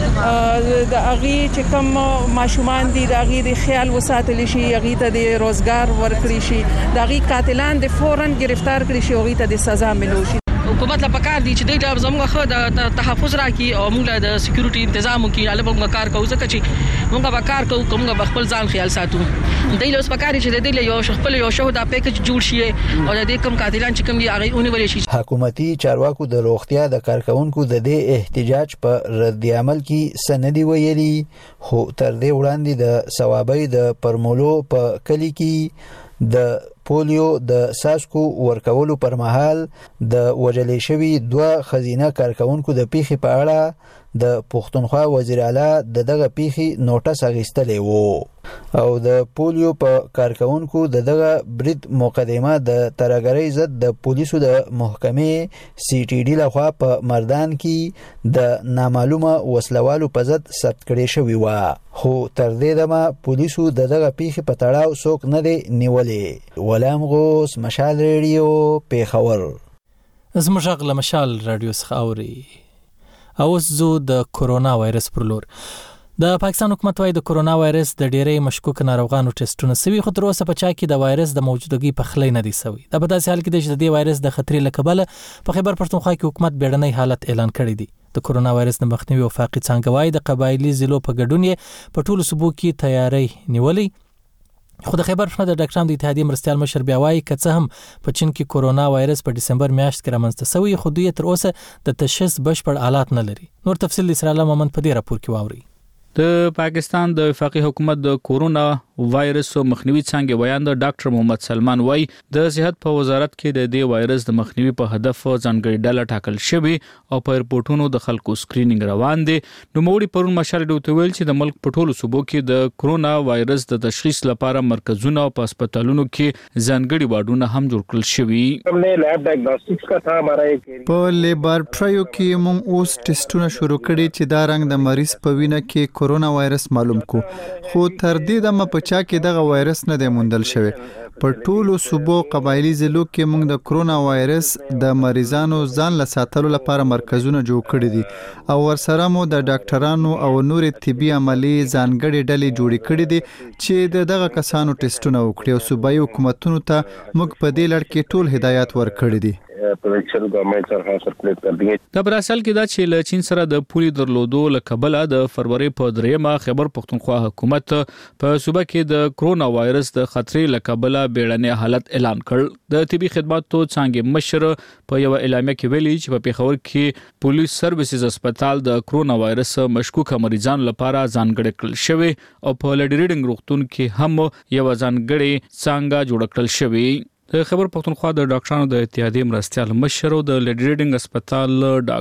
د هغه چې کوم ماشومان دي د هغه د خیال وساتل شي، هغه ته د روزګار ورکړي شي، د هغه قاتلان د فورن گرفتار کړي شي، هغه ته د سزا ملو شي. حکومت لا پکار دي چې دوی زموږ خو د تحفظ راکړي او موږ د سکیورټي تنظیم وکړي. اله موږ کار کوو ځکه چې موږ به کار کوو کومه خپل ځان خیال ساتو. دوی له اوس پکار چې دوی له یو خپل یو شهدا پیکیج جوړ شي او د دې کم قاتلان چې کوم دي هغه اونې شي. حکومتي چارواکو د روغتیا د کارکونکو د دې احتجاج په رد عمل کې سندي ویلي، خو تر دې وړاندې د ثوابۍ د پرمولو په کلی کې د پولیو د ساسکو ورکولو پر مهال د وجلې شوی دوه خزینه کارکونکو د پیښې په اړه د پښتونخوا وزیر اعلی د دغه پیښې نوټس اخیستلی وو. او د پولیو په کارکونکو د دغه برید مقدمه د ترهګرۍ ضد د پولیسو د محکمې سی ټي ډي لخوا په مردان کې د نامعلومه وسلوالو په ضد ثبت کړې شوې وه، خو تر دې دمه پولیسو د دغه پیښې په تړاو څوک نه دی نیولې. غلام غوث، مشال ریډیو، پیښور. زموږ غږ له مشال راډیو څخه اوري. اوس زو د کورونا وایرس پر لور. د پاکستان حکومت وايي د کورونا وایرس د ډېرې مشکوک ناروغانو ټیسټونه سوي، خو تر اوسه په چا کې د وایرس د موجودګۍ په خلی نه دي سوي. دا په داسې حال کې دی چې د دې وایرس د خطرې له کبله په خیبر پښتونخوا کې حکومت بیړنی حالت اعلان کړی دی. د کورونا وایرس د مخنیوي وفاقي څانګه وايي د قبایلي ضلعو په ګډون یې په ټولو صوبو کې تیاری نیولې، خو د خیبر پښتونخوا د ډاکټرانو د اتحادیې مرستیال مشر بیا وايي که څه هم په چین کې کورونا وایرس په دسمبر میاشت کې رامنځته سوی، خو دوی تر اوسه د تشخیص بشپړ آلات نه لري. نور تفصیل د اسرائیل محمد په دې راپور کې واوري. د پاکستان د وفاقي حکومت د کورونا وایرس مخنیوي څنګه بیان د ډاکټر محمد سلمان وای د صحت په وزارت کې د دې وایرس د مخنیوي په هدف ځانګړي ډله ټاکل شوی او په رپورټونو د خلکو سکرینینګ روان دي. نو موړي پرون مشال ډوته ویل چې د ملک په ټولو صوبو کې د کورونا وایرس د تشخیص لپاره مرکزونه او په هسپتالونو کې ځانګړي واډونه هم جوړ کړل شوي. हमने lab diagnostics का था हमारा एक په لیبارټریو کې موږ اوس ټیسټونه شروع کړي چې دا رنګ د مریض په وینه کې کورونا وایرس معلوم کو، خو تر دې دمه په چا کې دغه وایرس نه دی موندل شوی. په ټولو صوبو قبایلی ضلعو کې موږ د کورونا وایرس د مریضانو ځان له ساتلو لپاره مرکزونه جوړ کړي دي او ورسره مو د ډاکټرانو او نور طبي عملي ځانګړي ډلې جوړې کړي دي چې دغه کسانو ټیسټونه وکړي او صوبایي حکومتونو ته موږ په دې لړ کې ټول هدایات ورکړي دي. پروینشل ګورنمنټ سره سرکولیټ کړ دي. د براسل کې دا چې له چین سره د پولي درلودو لکبله د فروری په دریمه خیبر پښتونخوا حکومت په صوبه کې د کورونا وایرس د خطرې لکبله بیړنی حالت اعلان کړ. د طبي خدماتو څنګه مشر په یو اعلامیه کې ویلي چې په پیښور کې پولیس سرویسز هسپتال د کورونا وایرس مشکوک مریضانو لپاره ځانګړی کړل شوی او په لډ ریډینګ روغتون کې هم یو ځانګړی څنګه جوړ کړل شوی. د خیبر پښتونخوا د ډاکټرانو د اتحادیې مرستیال مشر او د لډ ریډینګ هسپتال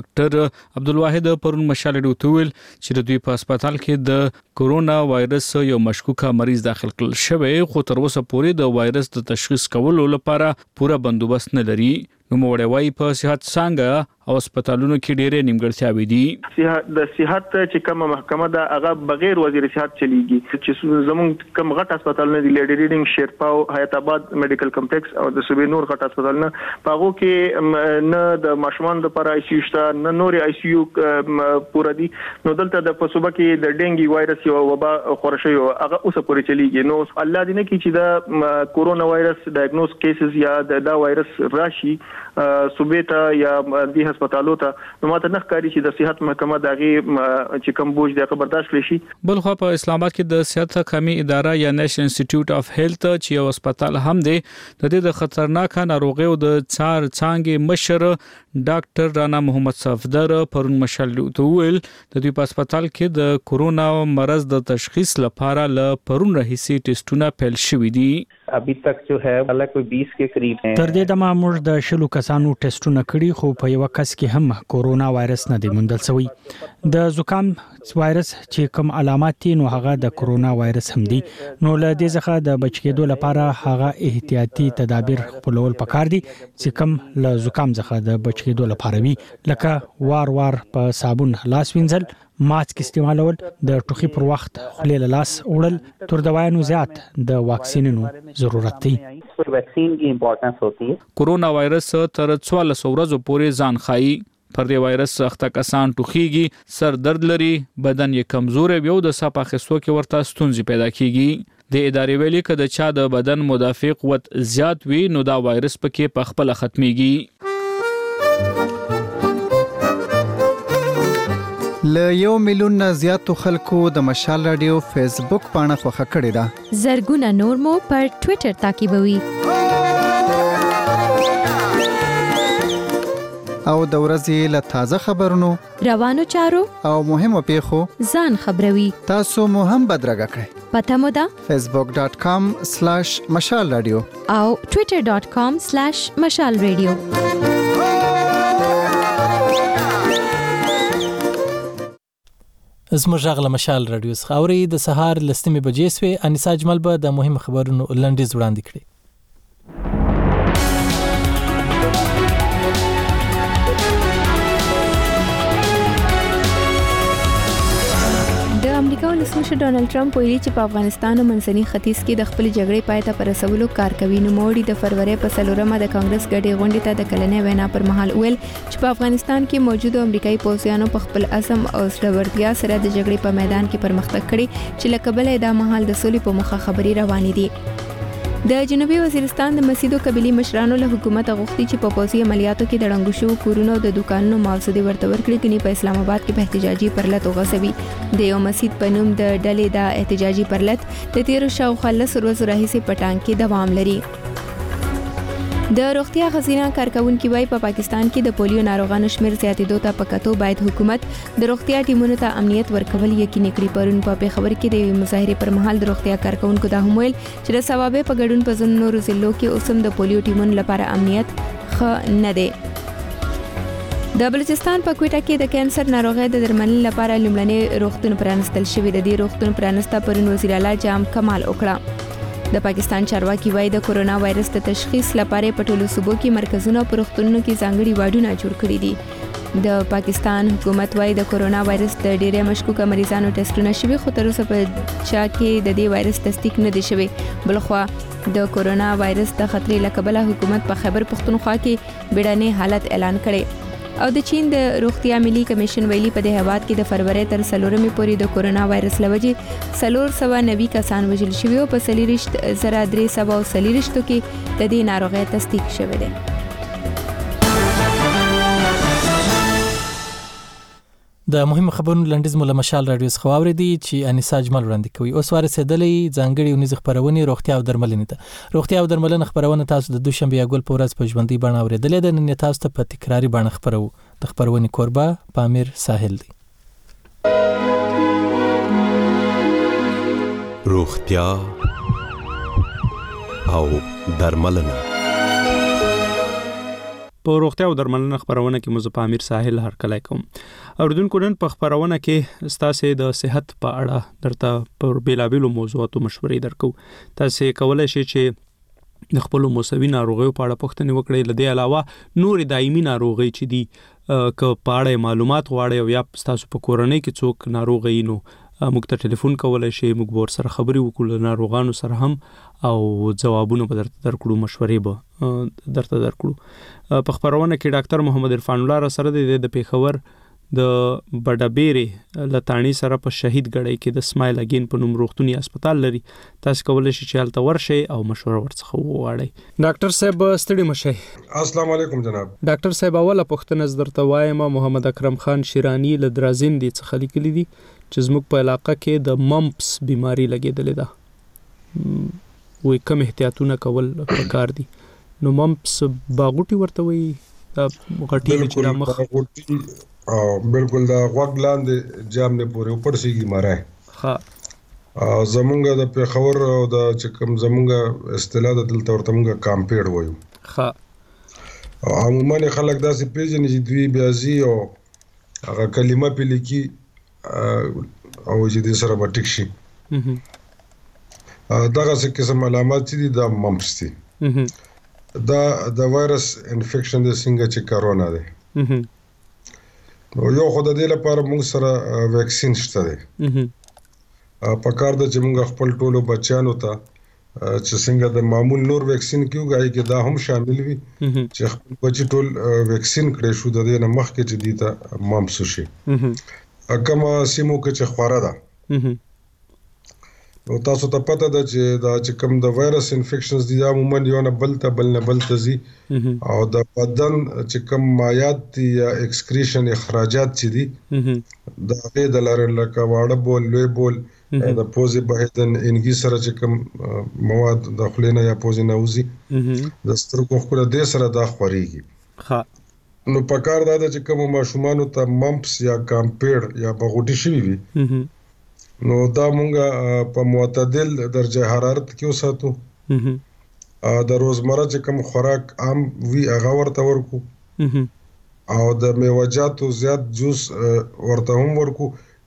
ډاکټر عبدالواحد پرون مشال ډوته ویل چې د دوی په هسپتال کې د کورونا وایرس یو مشکوک مریض داخل کړل شوی، خو تر اوسه پورې د وایرس د تشخیص کولو لپاره پوره بندوبست نه لري. نو موړی وای په صحت څنګه او هسپتالونو کې ډېرې نیمګړتیاوې دي. صحت د صحت چې کومه محکمه ده هغه بغیر وزیر صحت چلیږي، چې زموږ کوم غټ هسپتالونه دي لیډ ریډینګ، شیرپاو، حیات آباد میډیکل کمپلیکس او د صوبې نور غټ هسپتالونه، په هغه کې نه د ماشومان لپاره آی سی یو شته نه نور آی سی یو پوره دي. نو دلته د صوبه کې د ډینګي وایرس یو وبا خور شوی هغه اوسه پورې چلیږي. نو الله دې نه کړي چې دا کورونا وایرس ډایګنوز کیسز یا دا وایرس راشي صوبې ته یا د هسپتالو ته، نو ماته نه ښکاري چې د صحت محکمه دغه چې کوم بوج د برداشت کړي شي. بل خو په اسلام آباد کې د صحت حکامي اداره یا نېشنل انسټیټیوټ اف هیلث چې یو هسپتال هم دی، د دې د خطرناک ناروغیو د څار څنګه مشر ډاکټر رانا محمد صفدر پرون مشال ته ویل د دې په هسپتال کې د کورونا مرض د تشخیص لپاره ل پرون راهیسي ټیسټونه پیل شوي دي. ابھی تک جو ہے الله کوئی بیس کے قریب ہیں. تر دې دمه موږ د شلو کسانو ټیسټونه کړي، خو په یو کس کې هم کورونا وایرس نه دی موندل شوی. د زکام وایرس چې کوم علامات دي نو هغه د کورونا وایرس هم دي. نو له دې څخه د بچ کېدو لپاره هغه احتیاطي تدابیر خپلول پکار دي چې کوم له زکام څخه د بچ کېدو لپاره وي، لکه وار وار په صابون لاس وینځل، ماسک استعمالول، د ټوخي پر وخت خولې له لاس وړل، تر دوايانو زیات د واکسینونو ضرورت دی. ویکسین کی امپورټنس ہوتی ہے. کورونا وایرس تر څوارلس ورځو پورې ځان خایي. پر دې وایرس سخته کسان ټوخیږي، سر درد لري، بدن یې کمزور وي او د صاف اخیستو کې ورته ستونزې پیدا کیږي. د ادارې ویلي چې د چا د بدن مدافع قوت زیات وي نو دا وایرس پکې په خپل ختميږي. ل یو میلیون نه زیاتو خلکو د مشال رادیو فیسبوک پاڼه خوښه کړې ده. زرګونه نور مو پر ټوئیټر تعقیبوي. او د ورځې له تازه خبرونو، روانو چارو او مهمو پیښو ځان خبروي. تاسو مو هم بدرګه کړئ. پته مو ده facebook dot com slash مشال رادیو او twitter dot com slash مشال رادیو. زموږ غږ له مشال رادیو څخه اوري د سهار لستمې بجې سوې. انیسا اجمل به د مهم خبرونو لنډیز وړاندې کړي. د امریکا ولسمشر ډونالد ټرمپ ویلي چې په افغانستان او منځني ختیځ کې د خپل جګړې پای ته رسولو کار کوي. نوموړي د فروری په څلورمه د کانګرس غړي غونډې ته د کلنۍ وینا پر مهال ویل چې په افغانستان کې موجود امریکایي پوځیانو په خپل عزم او زړورتیا سره د جګړې په میدان کې پرمختګ کړی چې له کبله دا مهال د سولې په مخه خبري روانې دي. د جنوبي وزیرستان د مسیدو قبيلي مشرانو له حکومت غوښتي چې په پوځي عملیاتو کې د ړنګو شوو کورونو د دوکانونو معاوضه ورته ورکړي کینی په اسلام آباد کې په احتجاجي پرلط وغځوي. د یو مسجد په نوم د ډلې د احتجاجي پرلط د تیر شاوخوا لس ورځو راهیسې په ټانګ کې دوام لري. د روغتیا خزینه کارکونکو وايي په پاکستان کې د پولیو ناروغانو شمیر زیاتېدو ته په کتو باید حکومت د روغتیا ټیمونو ته امنیت ورکول یقیني کړي. پرون په پیښور کې د مظاهره پر مهال د روغتیا کارکونکو د همویل چې د ثوابه په ګډون په ځینو نورو ضلعو کې اوسم د پولیو ټیمونو لپاره امنیت ښه نه دی. د بلوچستان په کوټه کې د کانسر ناروغۍ د درملنې لپاره لومړنی روغتون پرانستل شوی. د دې روغتون پرانسته پرون وزیر اعلی جام کمال وکړه. د پاکستان چارواکي وايي د کورونا وایرس د تشخیص لپاره په ټولو صوبو کې مرکزونه او پروختونونو کې ځانګړي واډونه جوړ کړي دي. د پاکستان حکومت وايي د کورونا وایرس د ډېرې مشکوکه مریضانو ټیسټونه شوي خو تر اوسه په چا کې د دې وایرس تصدیق نه دی شوی. بلخوا د کورونا وایرس د خطرې له کبله حکومت په خیبر پختونخوا کې بیړنی حالت اعلان کړي. او د چین د روغتیا ملي کمیشن ویلي په دې هیواد کې د فروری تر څلورمې پورې د کورونا وایرس لوجې څلور سوه نوي کسان وژل شوي او په څلېرویشت زره درې سوه او څلېرویشتو کې د دې ناروغۍ تصدیق شوی دی. د مهم خبرونو لنډیز مو له مشال رادیو څخه واورېدي چې انیسا اجمل وړاندې کوي. اوس ورسېدلې ځانګړې اونیزې خپرونې روغتیا او درملنې ته. روغتیا او درملنه خپرونه تاسو د دوشنبه یا ګل په ورځ په ژوندۍ بڼه اورېدلې ده. نن تاسو ته په تکراري بڼه خپرو. د خپرونې کوربه پامیر ساحل دی. روغتیا او درملنه. په روغتیا او درملنه خبرونه کې مزه پامیر ساحل هر کله کوم. اوردونکو نن په خبرونه کې ستاسو د صحت په اړه درته پر بیلابیلو موضوعاتو مشورې درکو. تاسو کولای شئ چې د خپل موسوي ناروغیو په اړه پوښتنه وکړئ. لدې علاوه نور دایمي ناروغي چې دي که په اړه معلومات غواړئ او یا تاسو په کورنۍ کې څوک ناروغي نو موږ ته ټلیفون کولای شئ. موږ ور سره خبرې وکړو ناروغانو سره هم او جوابونه به درته درکړو، مشورې به درته درکړو. په خبرونه کې ډاکټر محمد عرفان الله را سره د پیښور د بډابېرې لتانی سره په شهید غړی کې د سمایل اگین په نوم روغتونی هسپتال لري. تاسو کولای شئ چې هلته ورشئ او مشوره ورڅخه وغواړئ. ډاکټر صاحب ستړي مشئ. السلام علیکم جناب. ډاکټر صاحب اوله پوښتنه درته وایم. محمد اکرم خان شیرانی له درازین دي څخه لیکلي دي چې زموږ په علاقه کې د ممپس بیماری لګېدلې ده. وې کوم احتیاطونه کول پکار دي؟ نو ممپس باغوټي ورته وي غټي چې د مخ او بالکل دا غوږ لاندې جام نه پورې اوپر سیږي مارای. ها زمونږ د پیښور او د چکم زمونږ اصطلاح د دلته ورته مونږ کامپیډ وایو. ها عموما خلک داسې پیژني چې دوی بیازي او هغه کلمه په لیکي او چې د سره بټیک شي. دغه څه قسم علامات دي د ممپس دي. دا د وایرس انفیکشن د څنګه چې کرونا ده. نو یو خو د دې لپاره موږ سره ویکسین شته دی. په کار ده چې موږ خپل ټولو بچیانو ته چې څنګه د معمول نور ویکسین کیږي کې دا هم شامل وي چې خپل بچی ټول ویکسین کړي شو د دې نه مخکې چې دي ته ممپس شي. کومه سیمو کې چې خوره ده نو تاسو ته پته ده چې دا چې کوم د وایرس انفیکشنز دي عموما یو نه بل ته بل نه بل ته ځي او د بدن چې کوم مایعات دي یا اکسکریشن اخراجات چې دي د هغې د لارې لکه واړه بول لوی بول د پوزې بهیدن انګي سره چې کوم مواد د خولې نه یا پوزې نه وځي د سترګو ښکلا دې سره دا خورېږي. نو په کار دا ده چې کومو ماشومانو ته ممپس یا کامپیډ یا بغوټي شوي وي نو دا مونږه په معتدل درجه حرارت کې وساتو. د روزمره چې کوم خوراک عام وی هغه ورته ورکو او د میوه‌جاتو زیات جوس ورته هم ورکو.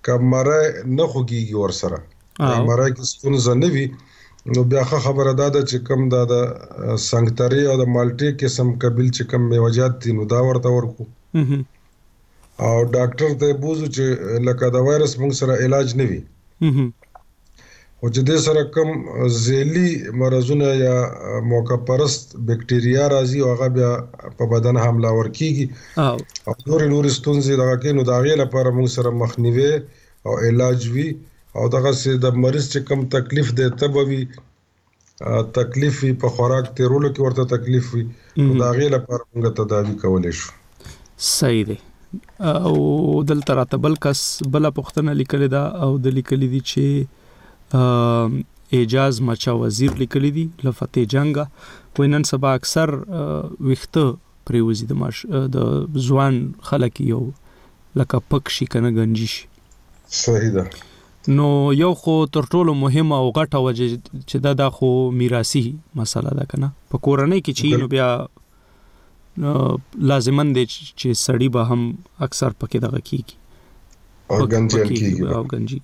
کمره نه خوږیږي ور سره کمره کې ستونزه نه وي نو بیا خبره ده چې کم دا د سنگتري او د مالټي قسم قبیل چې کم میوجات دي نو دا ورته ورکو او ډاکټر ته بوزو چې لکه د وایرس موږ سره علاج نه وي او چې د سره کم زیلی مرزونه یا موقع پرست بکټریا راځي او هغه بیا په بدن حمله ورکیږي او نور نور ستونزې دغه کې نو دا غي لپاره موږ سره مخنیوي او علاج وي او دغه سي د مریض چې کم تکلیف دی تبوي تکلیف په خوراک تیرولو کې ورته تکلیف وي نو دا غي لپاره موږ تداوی کولای شو. صحیح دی. او دلته راته بل کس بل پښتنه لیکل دا او د لیکل دي چې اعجاز مچا وزیر لیکل دي لفته جنگا وینن سبا اکثر وخته پریوزي د ماش د ځوان خلک یو لکه پکشي کنه گنجش. صحیح ده. نو یو خو تر ټولو مهمه او غټه وجه چې دا د خو میراثي مسله ده کنه په کورنۍ کې چې نو بیا لازمن دي چې سړی به هم اکثر پکې دغه کیږي او گنجل کیږي او گنجي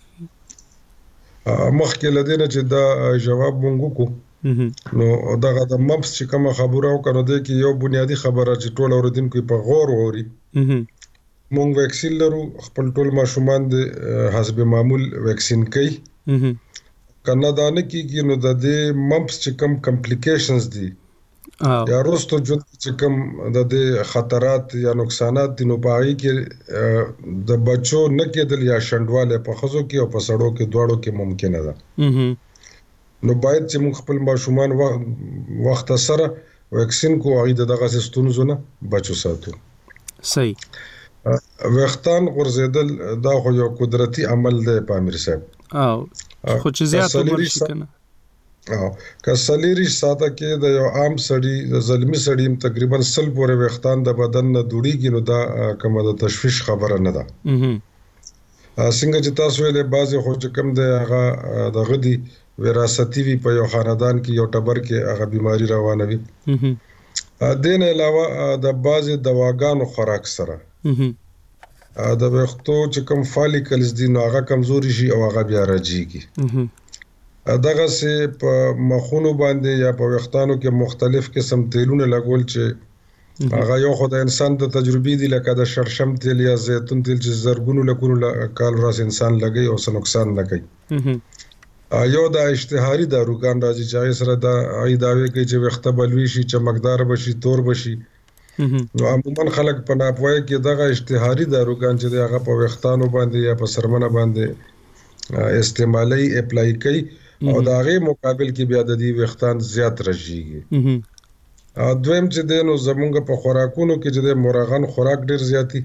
مخکې لدینه چې دا جواب مونږ کو نو دغه د مپس چې کوم خبره وکړو د کې یو بنیادی خبره چې ټول اوریدونکو په غور ووري مونږ ویکسین لرو خپل ټول ماشومان د حسب معمول ویکسین کوي کنه دا نه کیږي نو د دې ممپس چې کم کمپلیکیشنز دي یا روستو جون چې کم د دې خطرات یا نقصانات دي نو پای کې د بچو نه کېدل یا شندواله په خزو کې او په سړو کې دواړو کې ممکن ده نو باید چې موږ خپل ماشومان وخت سره ویکسین کو او دغه ستونزو نه بچو ساتو. صحیح. وختان غرزیدل دا خو یو قدرتي عمل دی پامیر صاحب او خو چې زیات عمر شي کنه او کسلیری ساته کې د یو عام سړی د ظلمي سړی تقریبا سل پورې وختان د بدن نه دوړيږي نو دا کومه د تشویش خبره نه ده. څنګه چې تاسو ویلې بعضی خو چې کم دی هغه د غدي وراثتي وي په یو خاندان کې یو ټبر کې هغه بيماري روانه وي. دین علاوه د بعضی دواګانو خوراک سره دا وختو چې کوم فالیکلز دي نو هغه کمزوري شي او هغه بیا راځيږي دغه سه په مخونو باندې یا په وختانو کې مختلف قسم تیلونه لګول چې هغه یو خدای انسان د تجربې دي لکه د شرشم تیل یا زیتون تیل چې زرګونو لکونو کال راس انسان لګي او څه نقصان نه کوي. یو د اشتهاري داروګان راځي چې سره دا ای داوی کوي چې وخته بلوي شي چمکدار بشي تور بشي نو عموما خلک په ناپوهه کې دغه اشتهاري داروګان چې هغه په وختانو باندې یا په سرمنه باندې استعمالي اپلای کوي او دا غي مقابل کې بیا د دې وختان زیات راشيږي. ا دویم چې د نو زمونږ په خوراکونو کې چې د مرغان خوراک ډیر زیاتی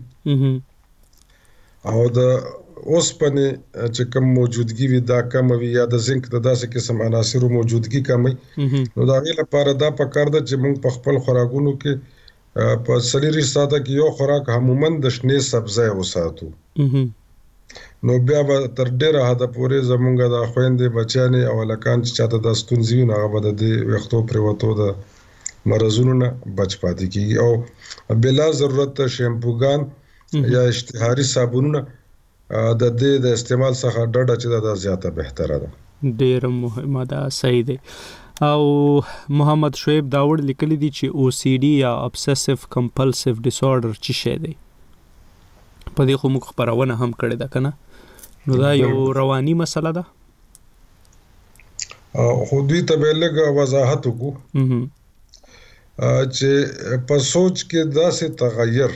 او د اوسپنه چې کوم موجودګي وي دا کم وي یا د زنک د داسې قسم عناصرو موجودګي کمي نو دا غي لپاره دا پکار ده چې موږ په خپل خوراکونو کې په سلیری ساده کې یو خوراک عموما د شنه سبزی وساتو نو بیا به تر ډیره حد پورې زمونږ د خويندې بچانه او لکان چې چاته د ستونزې نه هغه به د وختو پروتو د مرزونو نه بچ پاتې کیږي او بلا ضرورت شیمپوګان یا اشتهاري صابونونه د دې د استعمال څخه ډډه چې دا زیاته بهتره ده. ډیر مهمه ده. صحیح دی. او محمد شعیب داوود لیکلی دی چې او سی ډي یا obsessive compulsive disorder څه شی دی په دې خو موږ خبرونه هم کړې ده کنه نو دا یو رواني مسله ده او خو دې ته لږه وضاحت وکړو چې په سوچ کې داسې تغیر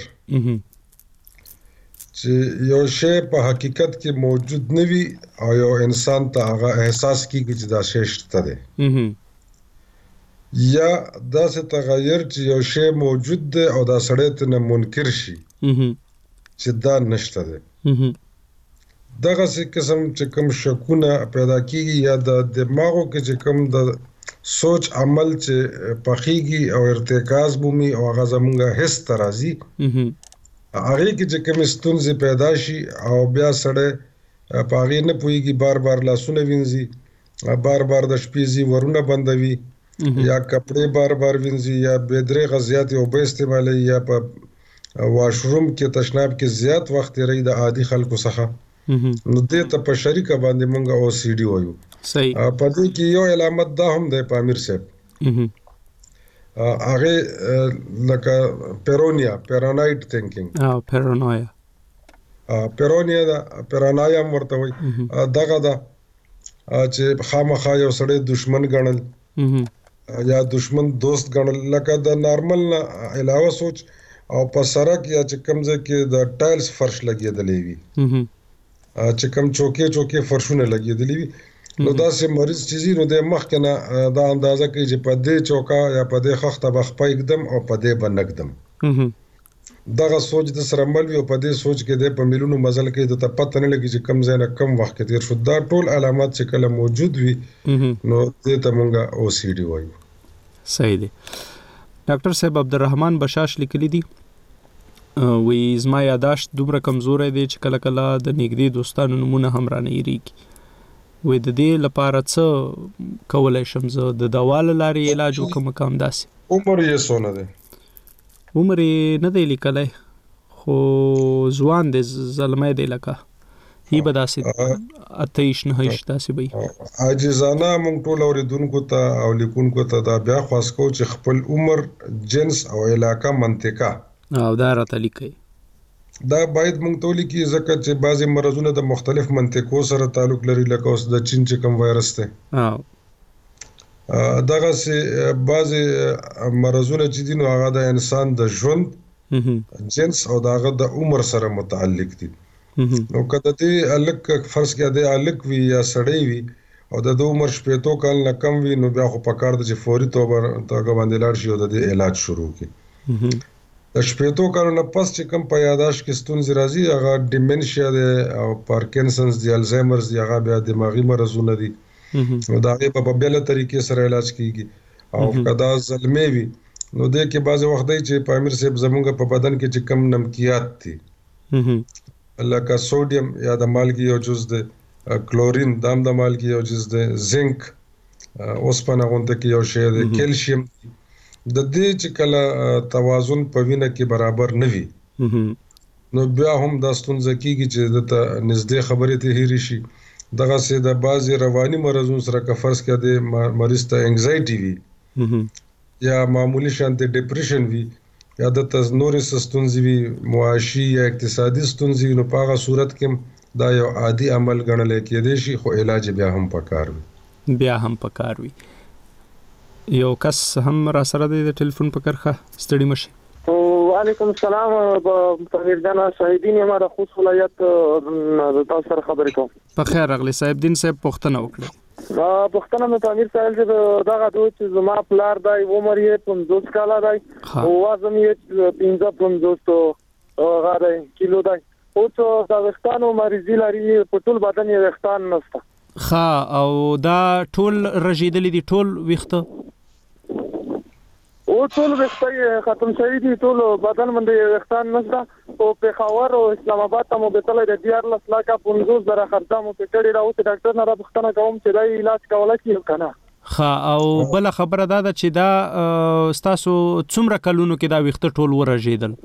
چې یو شی په حقیقت کې موجود نه وي او یو انسان ته هغه احساس کیږي چې دا شی شته دی یا داسې تغیر چې یو شی موجود دی او دا سړی ته منکر شي چې دا نشته دی دغه څه قسم چې کوم شکونه پیدا کیږي یا د دماغو کې چې کوم د سوچ عمل چې پخېږي او ارتکاز بومي او هغه زمونږه حس ترازی هغه کې چې کوم ستونزې پیدا شي او بیا سړی په هغه نه پويږي بار بار لاسونه وینځي بار بار د شپېزي ورونه بندوي یا کپڑے بار بار وینځي یا بيدره غزيات او به استعمالي یا په واشروم کې تشناب کې زیات وخت لري د عادي خلکو څخه نو دې ته په شریکه باندې مونږ او سی ډي وایو. صحیح. په دې کې یو علامت دا هم ده په امیر صاحب هغه لکه پیرونیا پیراناید تھینکینګ او پیرانویا پیرونیا دا پیرانایا ورته وایي دغه دا چې خامخا یو سړی دشمن ګڼل یا دشمن دوست ګڼل لکه د نارمل علاوه سوچ او په سړک یا چې کوم ځای کې د ټایلز فرش لګېدلې وي چې کوم چوکې چوکې فرشونه لګېدلې وي نو داسې مریض چې نو د مخکې نه دا اندازه کوي چې په دې چوکا یا په دې خښته به خپه اقدم او په دې به نږدم دغه سوچ د سره مل وي او په دې سوچ کې د په میلیونو مزل کې د ته پته نه لګي چې کم ځای نه کم وخت کې تیر شو. دا ټول علامات چې کله موجود وي نو دې ته مونږه او سی ډي وایو. صحیح دی. ډاکټر صاحب عبدالرحمن بشاش لیکلی دی وی زما یاداشت دومره کمزوری دی چې کله کله د نږدې دوستانو نومونه هم رانه هېرېږي. وی د دې لپاره څه کولی شم زه د دوا له لارې علاج وکړم که همداسې؟ عمر یې څونه دی؟ عمر یې نه دی لیکلی خو ځوان دی زلمی دی لکه هی به داسې اتهیش نهیش داسې به وي. عاجزانه موږ ټول اورېدونکو ته او لیکونکو ته دا بیا خواست کوو چې خپل عمر جنس او علاقه منطقه او دا راته لیکئ. دا باید موږ ته ولیکي ځکه چې بعضې مرضونه د مختلف منطقو سره تعلق لري لکه اوس د چین چې کوم وایرس دی دغسې بعضې مرضونه چې دي نو هغه د انسان د ژوند جنس او د هغه د عمر سره متعلق دي. نو که د دې هلک فرض کړه د هلک وي یا سړی وي او د ده عمر شپېتو کال نه کم وي نو بیا خو پکار ده چې فوري توګه باندې لاړ شي او د دې علاج شروع کړي. د شپېتو کالو نه پس چې کوم په یاداشت کې ستونزې راځي هغه ډیمنشیا دی او پارکینسنز دی الزایمرز دی هغه بیا دماغي مرضونه دي نو دا هغې په بېله طریقې سره علاج کېږي. او که دا زلمی وي نو دې کې بعضې وخت دی چې په امیر صاحب زمونږ په بدن کې چې کم نمکیات دي لکه سوډیم یا د مالګې یو جز دی کلورین دا هم د مالګې یو جز دی زنک اوسپنه غونته کې یو شی دی کیلشیم د دې چې کله توازن په وینه کې برابر نه وي نو بیا هم دا ستونزه کېږي چې دته نږدې خبرې ته هېرې شي. دغسې د بعضې رواني مرضونو سره که فرض کړه د مریض ته انګزایټي وي یا معمولي شانتې ډپریشن وي یا دته نورې څه ستونزې وي معاشي یا اقتصادي ستونزې وي نو په هغه صورت کې دا یو عادي عمل ګڼلی کېدی شي خو علاج بیا هم پکار وي بیا هم پکار وي. یو کس هم را سره دی د ټلیفون په کرښه ستړي مشي. وعلیکم السلام طاهر جان شاهدین یم د خوست ولایت تاسو سره خبرې کوم. په خیر راغلی صاحب دین صاحب پوښتنه وکړئ. پوښتنه مې تعمیر صاحب چې دغه دوی چې زما پلار دی عمر یې پنځوس کاله دی او وزن یې پنځه پنځوس هغه دی کیلو دی اوس د ویښتانو مریضي لري په ټول بدن یې ویښتان نشته. ښه او دا ټول رژېدلي دي ټول ویښته او ټول ویښته ختم شوي دي ټول بدن باندې ویښتان نشته او پېښور او اسلام آباد ته مو بېتلی د دیارلس لاکه پنځوس زره خرڅه مو پې کړې ده. اوس ډاکټر نه راپوښتنه کوم چې دا علاج کولی شي که نه. ښه او بله خبره دا ده چې دا ستاسو څومره کلونو کې دا ویښته ټول ورژېدل؟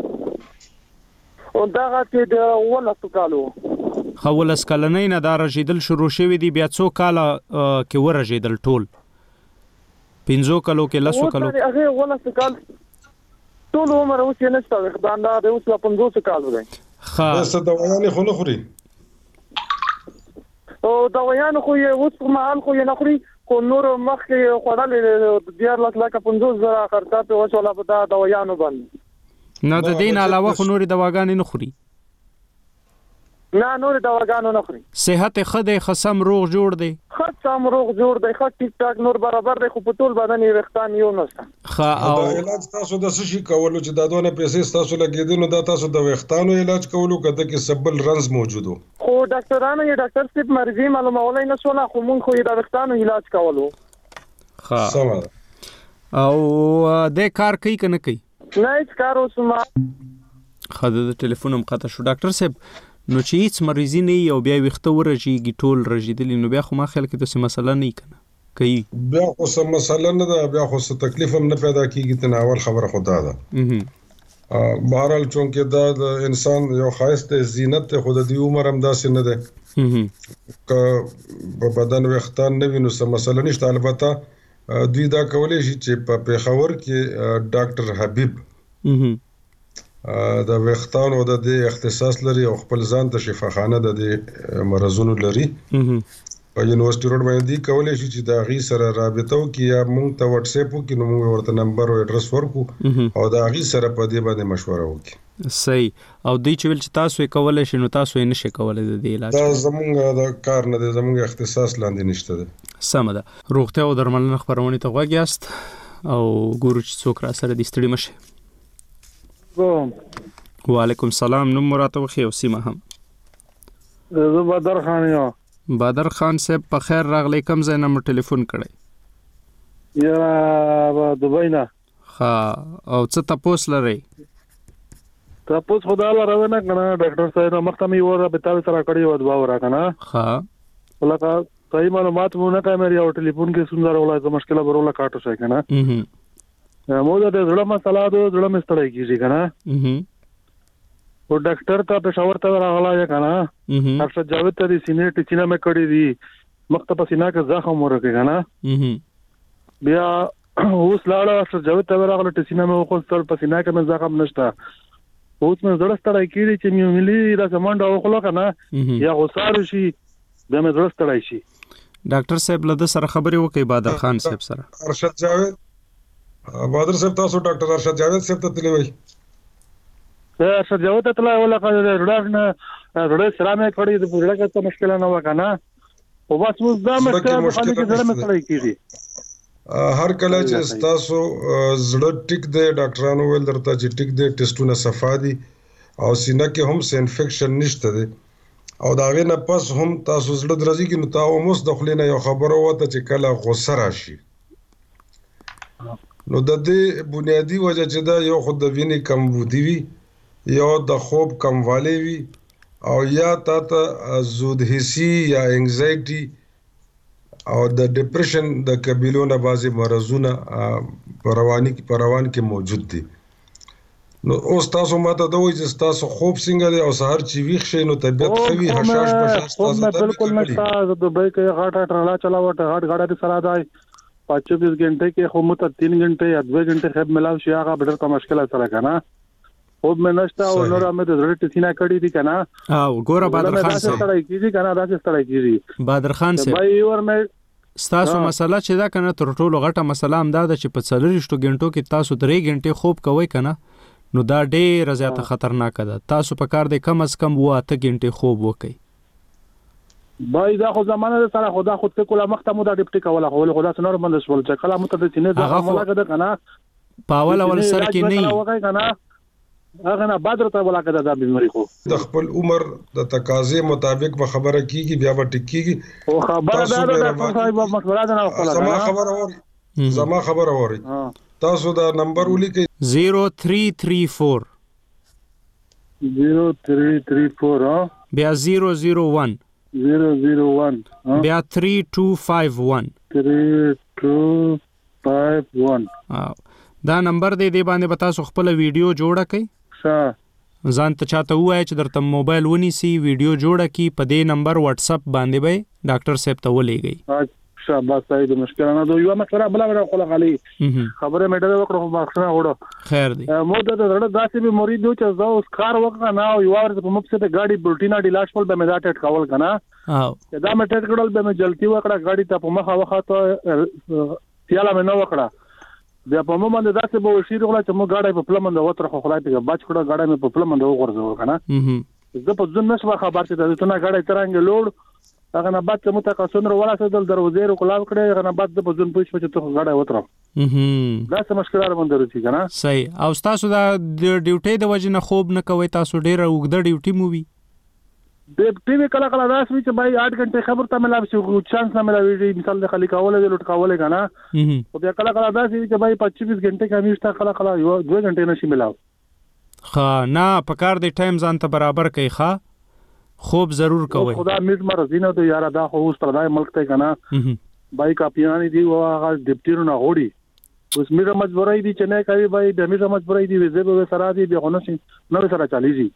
دغه چې د اوولسو کالو ښه اوولس کلنۍ نه دا رژېدل شروع شوي دي بیا څو کاله کې ورژېدل ټول؟ پنځو کلو کې لسو کلو کې هغه ولس کال ټول عمر اوس یې نشته وخدان دا د اوس لا پنځوس کال دی. ښه څه دوايان خو نه خوري او دوايان خو یې اوس په محل خو یې نه خوري خو نور مخکې خوړل دیارلس لاکه پنځوس زره خرڅه په وشوله په دا دوايانو باندې نه د دې نه علاوه خو نورې دواګانې نه خوري؟ نه نورې دواګانو نه خوري. صحت ښه دی ښه سم روغ جوړ دی؟ ښه سم روغ جوړ دی ښه ټیک ټاک نور برابر دی خو په ټول بدن یې ویښتان یو نشته. ښه او دا علاج تاسو د څه شي کولو چې دا دونه پیسې ستاسو لګېدې نو دا تاسو د ویښتانو علاج کولو که ده کې څه بل رنځ موجود و؟ خو ډاکټرانو یې ډاکټر صاحب مرضي معلومولی نه شوله خو مونږ خو یې د ویښتانو علاج کولو. ښه سمه ده. او دی کار کوي که نه کوي؟ نه هېڅ کار اوس ما ښه د ټلیفون هم قطع شو. ډاکټر صاحب نو چې هیڅ مریضي نه وي او بیا ویښته ورژېږي ټول رژېدلي نو بیا خو ما خیال کې داسې مسله نه وي که نه کوي بیا خو څه مسله نه ده بیا خو څه تکلیف هم نه پیدا کېږي ته نه اول خبره خو دا ده بهرحال چونکه دا د انسان یو خاص ته زینت ته خود دی عمر هم داسې نه ده ک په بدن وختان نه وینو سم مسله نشته. البته دوی دا کولای شي چې په پیښور کې ډاکټر حبیب د وختان او د اختصاص لري او خپل ځان ته شفاخانه د مرزونو لري په یونیورسيټي روډ باندې کولای شي چې دا غي سره رابطه وکړي یا مونږ ته واتس اپ وکړي نو موږ ورته نمبر او اډرس ورکو او دا غي سره په دې باندې مشوره وکړي. صحیح. او دوی چې ول چې تاسو یې کولای شي نو تاسو یې نشئ کولای د دې علاج. دا زمونږ د کار نه دی، زمونږ اختصاص لاندې نشته ده. سم ده. روغتیا او درملنه خبرونه ته غوږ یاست او ګورو چې څوک را سره د ستړي مشه. وعلیکم السلام. نوم مراته وخی او سیمه هم. زه بدر خان یم. بدر خان صاحب په خیر راغلی. کوم ځای نه مو ټلیفون کړی؟ یا دبی نه. ها او څه تاسو لري؟ تاسو خدای لاره نه کنه ډاکټر صاحب مخته مې وره به تاسو سره کړی و دوا ورا کنه. ها ولکه صحیح معلومات مو نه کوي مې یو ټلیفون کې سندر ولا زما مشکله وروله کاټو شي کنه. مو دا د زړه مسله ده، زړه مې ستړی کیږي کنه. او ډاکټر ته پېښور ته راغلا یا کنه ډاکټر جاوید ته د سینې ټچینه مې کړې دي مخته په سینا کې زخم ورکه کنه. بیا اوس لاړه ډاکټر جاوید ته راغله ټچینه مې وخت په سینا کې مې زخم نشته. اوس مې زړه ستړی کیږي چې مې ملي را سمانډه وخلو کنه یا غوسار شي بیا مې زړه ستړی شي. ډاکټر صاحب له سره خبرې وکړي بدر خان صاحب سره. ارشد جاوید بدر صاحب تاسو ډاکټر ارشد جاوید صاحب ته تللی وای؟ ارشد جاوید ته تللی ولا رډار نه رډار سره مې کړی د پوره کې څه مشکل نه وکنه او بس اوس دا مشکل په خالي کې زړه مې کړی کیږي. هر کله چې تاسو زړه ټیک دی ډاکټرانو ول درته چې ټیک دی ټیسټونه صفا دي او سینه کې هم څه انفیکشن نشته دی او دا غي نه پس هم تاسو زړه درځي کې نو تاسو مو مستخلینه یو خبره وته چې کله غوسه راشي نو د دې بنیادی وجه چې دا یو خود د وینې کمبودي وي یا د خوب کموالی وي او یا تا ته زود حسی یا انگزایټي او د ډیپریشن د قبیلو نه بعضی مرزونه په رواني په روان کې موجود دي. نو اوس تاسو ماته دا وایي چې تاسو خوب څنګه دی او سحر چې ویښ شئ نو طبيعت خوي حشاش بشاش تاسو ته بالکل نشته. د دوبۍ کې غاټه ټرالا چلاوټه غاټ غاټه سره دی پانچ چوبیس घंटे کې خو مت تین घंटे یا دو घंटे خب ملاو شي هغه بدر کا مشکل سره کنه خوب مې نشته او نور امه د زړه ټسینا کړی دي کنه. او ګوره بدر خان صاحب ستړی کیږي کنه دا ستړی کیږي. بدر خان صاحب بای ور مې ستاسو مسله چې دا کنه تر ټولو غټه مسله هم دا ده چې په څلورشتو غنټو کې تاسو درې غنټې خوب کوئ کنه نو دا ډېر زیاته خطرناک ده. تاسو په کار دی کم از کم واته غنټې خوب وکئ. بای دا خو زمانه سره خدا خود ته کوله مخته مو دا ډیپټي کوله خو خدا سره باندې شول چې کله مت د سینې دا عمله کده کنه پاول اول سر کې نه وای کنه هغه نه بدر ته ولا کده دا بیماری خو د خپل عمر د تقاضې مطابق به خبره کیږي بیا به ټکیږي او خبره دا د ډاکټر صاحب مشوره ده نه خپل زما خبره اوري زما خبره اوري تاسو دا نمبر ولیکئ زیرو تھری تھری فور زیرو تھری تھری فور بیا زیرو زیرو ون زیرو زیرو ون بیا تھری ټو فایو ون تھری ټو فایو ون دا نمبر دی دی باندې به تاسو خپل ویډیو جوړه کړئ. ښه ځان ته چاته وایي چې درته موبایل ونیسي ویډیو جوړه کړي په دې نمبر واتس اپ باندې به ډاکټر صاحب ته ولېږئ. اچھا بس صحیح د مشکل نه دوی یو مشوره بلا بلا خپل غالي خبره مې ډېر وکړو ماخنه وړو خیر دی مو د زړه داسې به مرید و چې زو اوس کار وکړه نه او یو ور په مخ ته گاډي بلټینا ډیلاش په مې دا ټټ کول کنه او دا مې ټټ کړل به مې جلتی وکړه گاډي ته په مخه وخه ته سیاله مې نو وکړه بیا په مو باندې داسې به وشي غلا چې مو گاډي په پلمند وتر خو خلای ته بچ کړه گاډي مې په پلمند وغورځو کنه زه په ځن نشو خبر ته د تونه گاډي ترنګ لوړ هغه نه بعد چې متقاسن ورا سدل دروازې رو کلاو کړي هغه نه بعد د پزون پوښ په چې ته غاډه وتر دا څه مشکل را باندې رسي کنه. صحیح. او تاسو دا ډیوټي د وجه نه خوب نه کوي تاسو ډیره وګړه ډیوټي مووي د ټي وی کله کله داس وی چې بای آٹھ घंटे خبر ته ملاوي شو چانس نه ملاوي مثال د خلی کاوله د لټ کاوله کنه او بیا کله کله داس وی چې بای پچیس घंटे کمیشته کله کله یو دو घंटे نشي ملاو. خا نه پکار دی ټایم ځان ته برابر کوي. ښا خوب ضرور کوي. خدا میز مرزینه ته یاره دا خو اوس تر دای ملک ته کنه بای کاپیانی دی او هغه ډیپټیرو نه غوړي اوس میرا مجبورای دي چې نه کوي بای د میرا مجبورای دي زه به سره دي به خونه سي نو سره چاليږي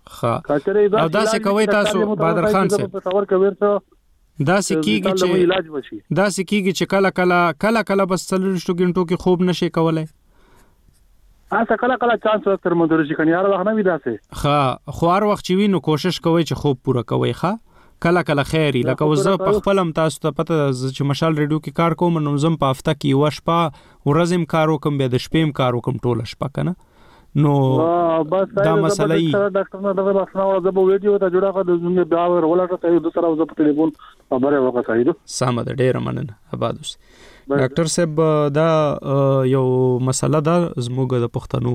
ښه او دا څه کوي تاسو بادر خان صاحب تصور کوي ته دا سکیږي چې علاج وشي دا سکیږي چې کله کله کله کله بس څلورشتو غنټو کې خوب نشي کولای ا څه کله کله چانس تر مدرسې کني هر وخت نه وي داسه ښه خو هر وخت چې وینو کوشش کوي چې خوب پوره کوي ښه کله کله خیری لکه وزه په خپلم تاسو ته پته چې مشال ریډیو کې کار کوم نو زم په هفته کې یو شپه ورځم کار وکم به د شپې کار وکم ټول شپه کنه نو دا مسله ای ډاکټر نه دا بس نو زه به ویډیو ته جوړه کړم د زموږ بیا ورولټه ته د سره زه په ټلیفون خبره وکړم سم ده ډیر مننه آباد اوس ډاکټر صاحب دا یو مسله ده زموږ د پښتنو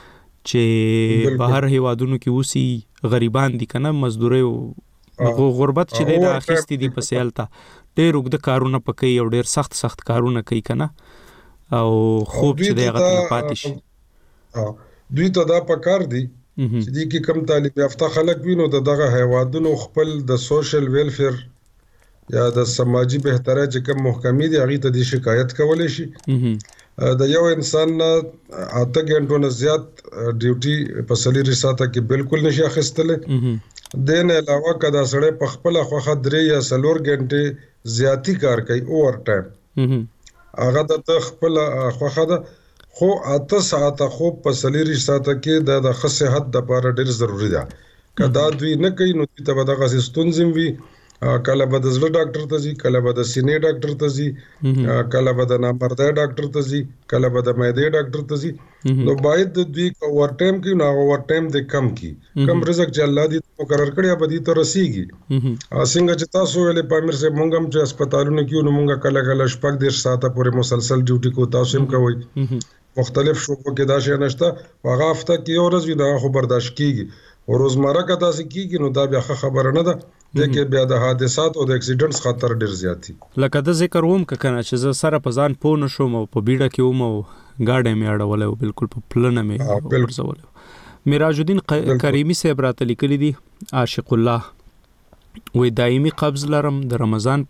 چې بهر هیوادونو کې اوسي غریبان دي کنه مزدوري او غربت چې دی دا اخیستی دی په سیالتا ډېر وګد کارونه پکې او ډېر سخت سخت کارونه کوي کنه او خوب چې دی هغه پاتې شي دوی ته دا پکار دي چې دې کې کم طالب یافته خلک وینو دغه هیوادونو خپل د سوشل ویلفیر یا د سماجی بهتره چې کوم محکمې دي هغه ته د شکایت کولای شي د یو انسان اته غنټو نه زیات ډیوټي په سلیری ساته کې بالکل نشي اخیستله دین علاوه کدا سړی په خپل خوخه درې یا څلور غنټه زیاتی کار کوي اوور ټایم هغه د خپل خوخه ده خو اته ساعته خو په سلیری ساته کې د صحت د لپاره ډیر ضروری ده کدا دوی نه کوي نو ته به دغه ستونزې وي کله به د زړه ډاکټر ته ځي کله به د سینې ډاکټر ته ځي کله به د نامردای ډاکټر ته ځي کله به د معدې ډاکټر ته ځي نو باید د دوی اوور ټایم کې نو اوور ټایم د کم کی کم رزق چې الله دې مقرر کړی به دې ته رسیږي څنګه چې تاسو ولې پامیر سے مونږ هم چې هسپتالونو کې نو مونږ کله کله شپږ ډیر ساعته پورې مسلسل ډیوټي کو تاسو هم کوي مختلف شوبو کې دا شی نشته هغه هفته کې یو ورځ وي دا خو برداشت کیږي او روزمره که تاسو کیږي نو دا بیا خبره نه ده چې بیا د حادثات او د اکسیډنټس خطر ډیر زیاتی لکه د ذکر ووم کنه چې زه سره په ځان پوه نشم او په بیړه کې ووم او گاډه مې اړولې او بالکل په پلنه مې ورزولې میراج الدین کریمی صاحب راته لیکلي دي عاشق الله وې دایمي قبض لرم د رمضان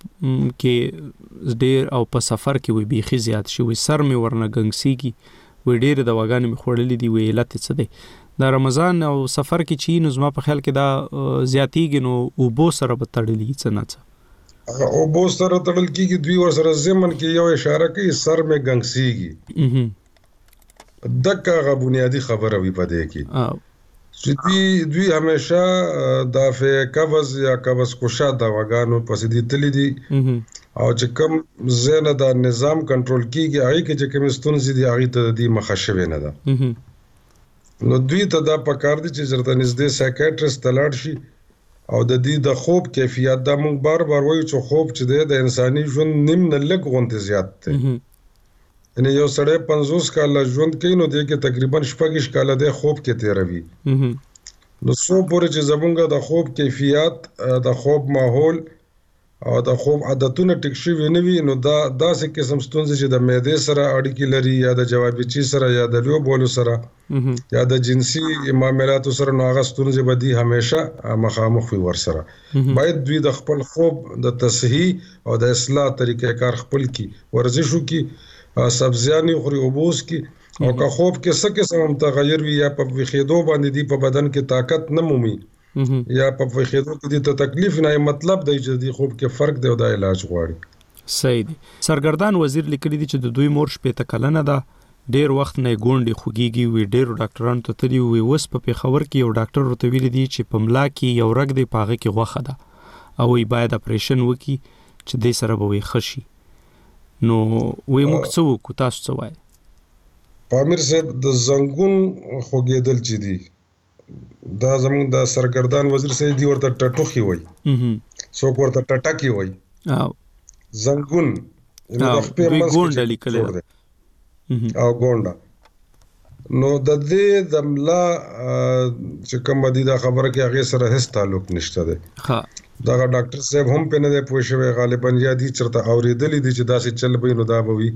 کې ډیر او په سفر کې وې بيخي زیات شي وې سر مې ورنه ګنګسيږي وې ډیر د واګانې مې خورلې دي وې علت څه دی د رمضان او سفر کې چی نو زما په خیال کې دا زیاتیږي نو او بو سره به تړلې څه نه څه او بو سره تړل کېږي دوی ور سره زمن کې یو اشاره کوي سر مې ګنګسيږي دغه غو بنیادی خبره وي پدې کې چې دوی دوی همیشه د قبض یا قبض کوشا د واګانو پسې دي تللی دي او چې کوم زنه د نظام کنټرول کیږي هغه کې چې کوم ستونزې دي هغه ته د مخښوي نه ده نو دوی ته دا پکار دي چې زرته نږدې سایکیاټریست تلاړ شي او د دې د خوب کیفیت دا موږ بار بار وایو چې خوب چې د انساني ژوند نیم نه لږ غونډه زیات دی یعنی یو سړی پنځوس کاله ژوند کوي نو د کې تقریبا شپږ کاله د خوب کې تیروي نو څو پورې چې زمونږ د خوب کیفیت د خوب ماحول او د خوب عادتونه ټیک شوي نه وي نو دا داسې قسم ستونزې چې د معدې سره اړیکې لري یا د جوابچي سره یا د لیو بولو سره یا د جنسي معاملاتو سره نو هغه ستونزې به دي همیشه مخامخ وي ورسره باید دوی د خپل خوب د تصحیح او د اصلاح طریقې کار خپل کی ورزش وکي سبزیانې خوري اوبوس کی او که خوب کې څه قسم تغیر وي یا په وخېدو باندې دی په بدن کې طاقت نه مومي یا په وخېدو کې د تکلیف نه مطلب دی چې د خوب کې فرق دی او د علاج غواړي صحیح دی سرګردان وزیر لیکلی دی چې د دوی مور شپې ته کلنه ده ډیر وخت نه ګونډي خوګيږي وي ډیر ډاکټرانو ته تلی وي وس په خبر کې یو ډاکټر ورته ویل دي چې په ملا کې یو رګ دی پاغه کې غوخه ده او وي باید اپریشن وکي چې دې سره به وي خشي نو وي موږ څه وکړو تاسو څه وایي پامیر صاحب د زنګون خوګېدل چې دي دا زموږ د سرګردان وزیر صاحب دی ورته ټټوخي وای څوک ورته ټټکی وای او زنګون نو د خپل ګونډه لیکل او ګونډه نو د دې د ملا چې کوم دی دا خبره کې هغه سره هیڅ تعلق نشته ده ها دا ډاکټر صاحب هم په نه ده پوه شوی غالبا یا دي چرته اوریدلې دي چې دا څه چل به نو دا به وي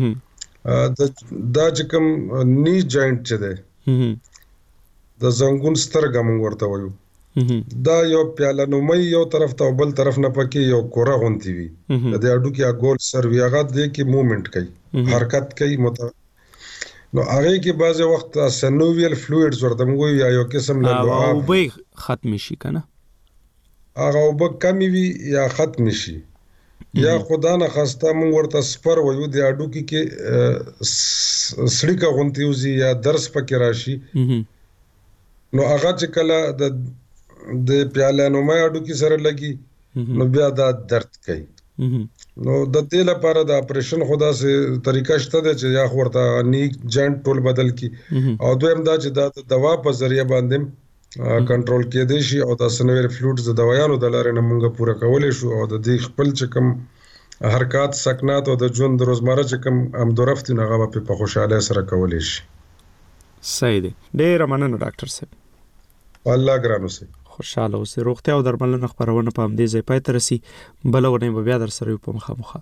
دا چې کوم نی جاینټ چې ده د زنګون سترګه موږ ورته وایو دا یو پیاله نومي یو طرف ته بل طرف نه پکې یو کوره غونتی وي د دې اډو کې ګول سرویاغه دې کې موومېنټ کوي حرکت کوي مت نو هغه کې بعض وخت سنوویل فلویډز ورته موږ یا یو قسم له او به ختم شي کنه هغه وب کمی وي یا ختم شي یا خدا نه خواسته موږ ورته سپر وایو د اډو کې سړی کا غونتی وزي یا درس پکې راشي نو هغه چې کله د د پیاله نومي اډو کې سره لګي نو بیا دا درد کوي نو د دې لپاره د اپریشن خدا سه طریقه شته چې یا ورته نیک جاینټ ټول بدل کی او دویم دا چې دا دوا په ذریعہ باندې کنټرول کېدې شي او د سنویر فلوټس د دوايانو د لارې نه موږ پوره کولې شو او د دې خپل چې کوم حرکت سکنات او د ژوند د روزمره چې کوم امدورفت نه غوا په خوشاله سره کولې شي صحیح دی ډېر مننه ډاکټر صاحب الله ګرانو سي خوشاله اوسئ روغتیا او درملنه خبرونه په همدې ځای پای ته رسي بل ونه بیا در سره په مخامخ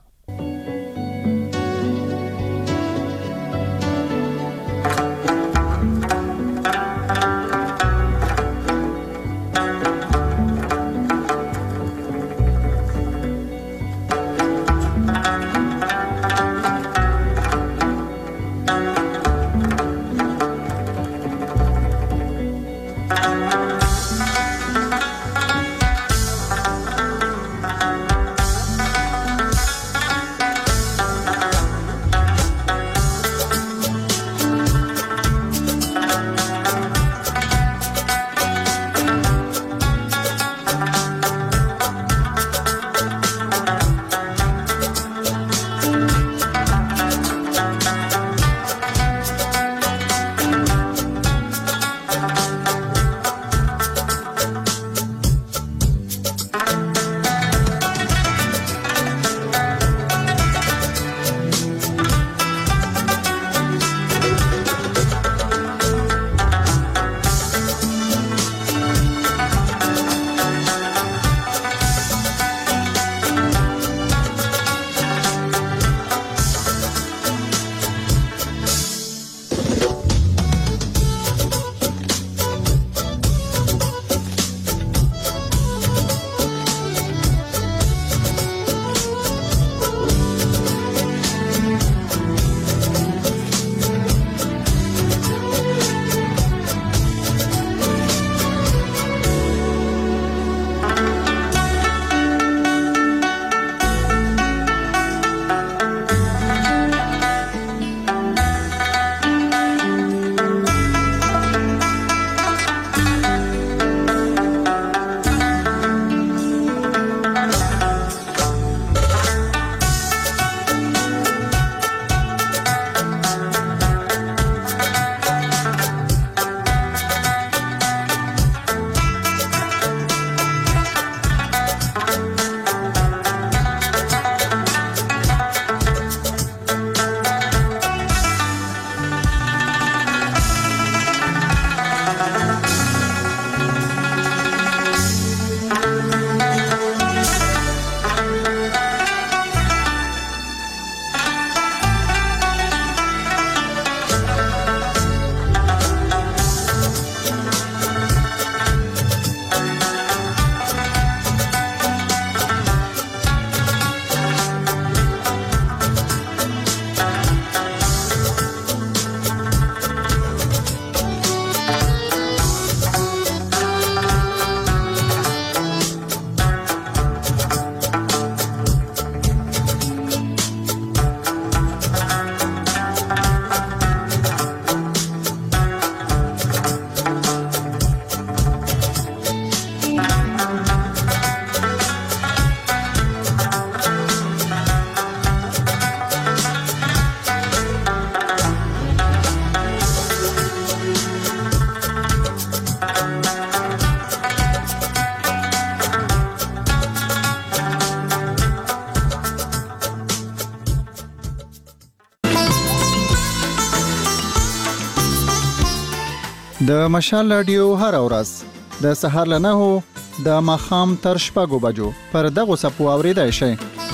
د مشال رادیو هر ورځ د سهار له نهو د ماخام تر شپږو بجو پر دغه سپو اوریدای شي.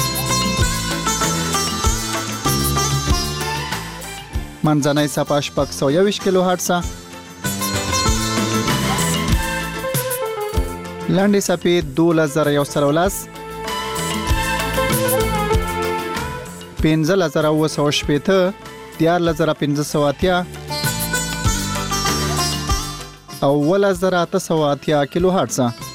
منځنۍ صفحه شپږ سوه یوویشت کیلو هرتز لاندې صفې دولس زره یو سل ولس پنځه زره اوه سوه شپېته دیارلس زره پنځه سوه اتیا او اوولس زره اته سوه اتیا کیلو هرټز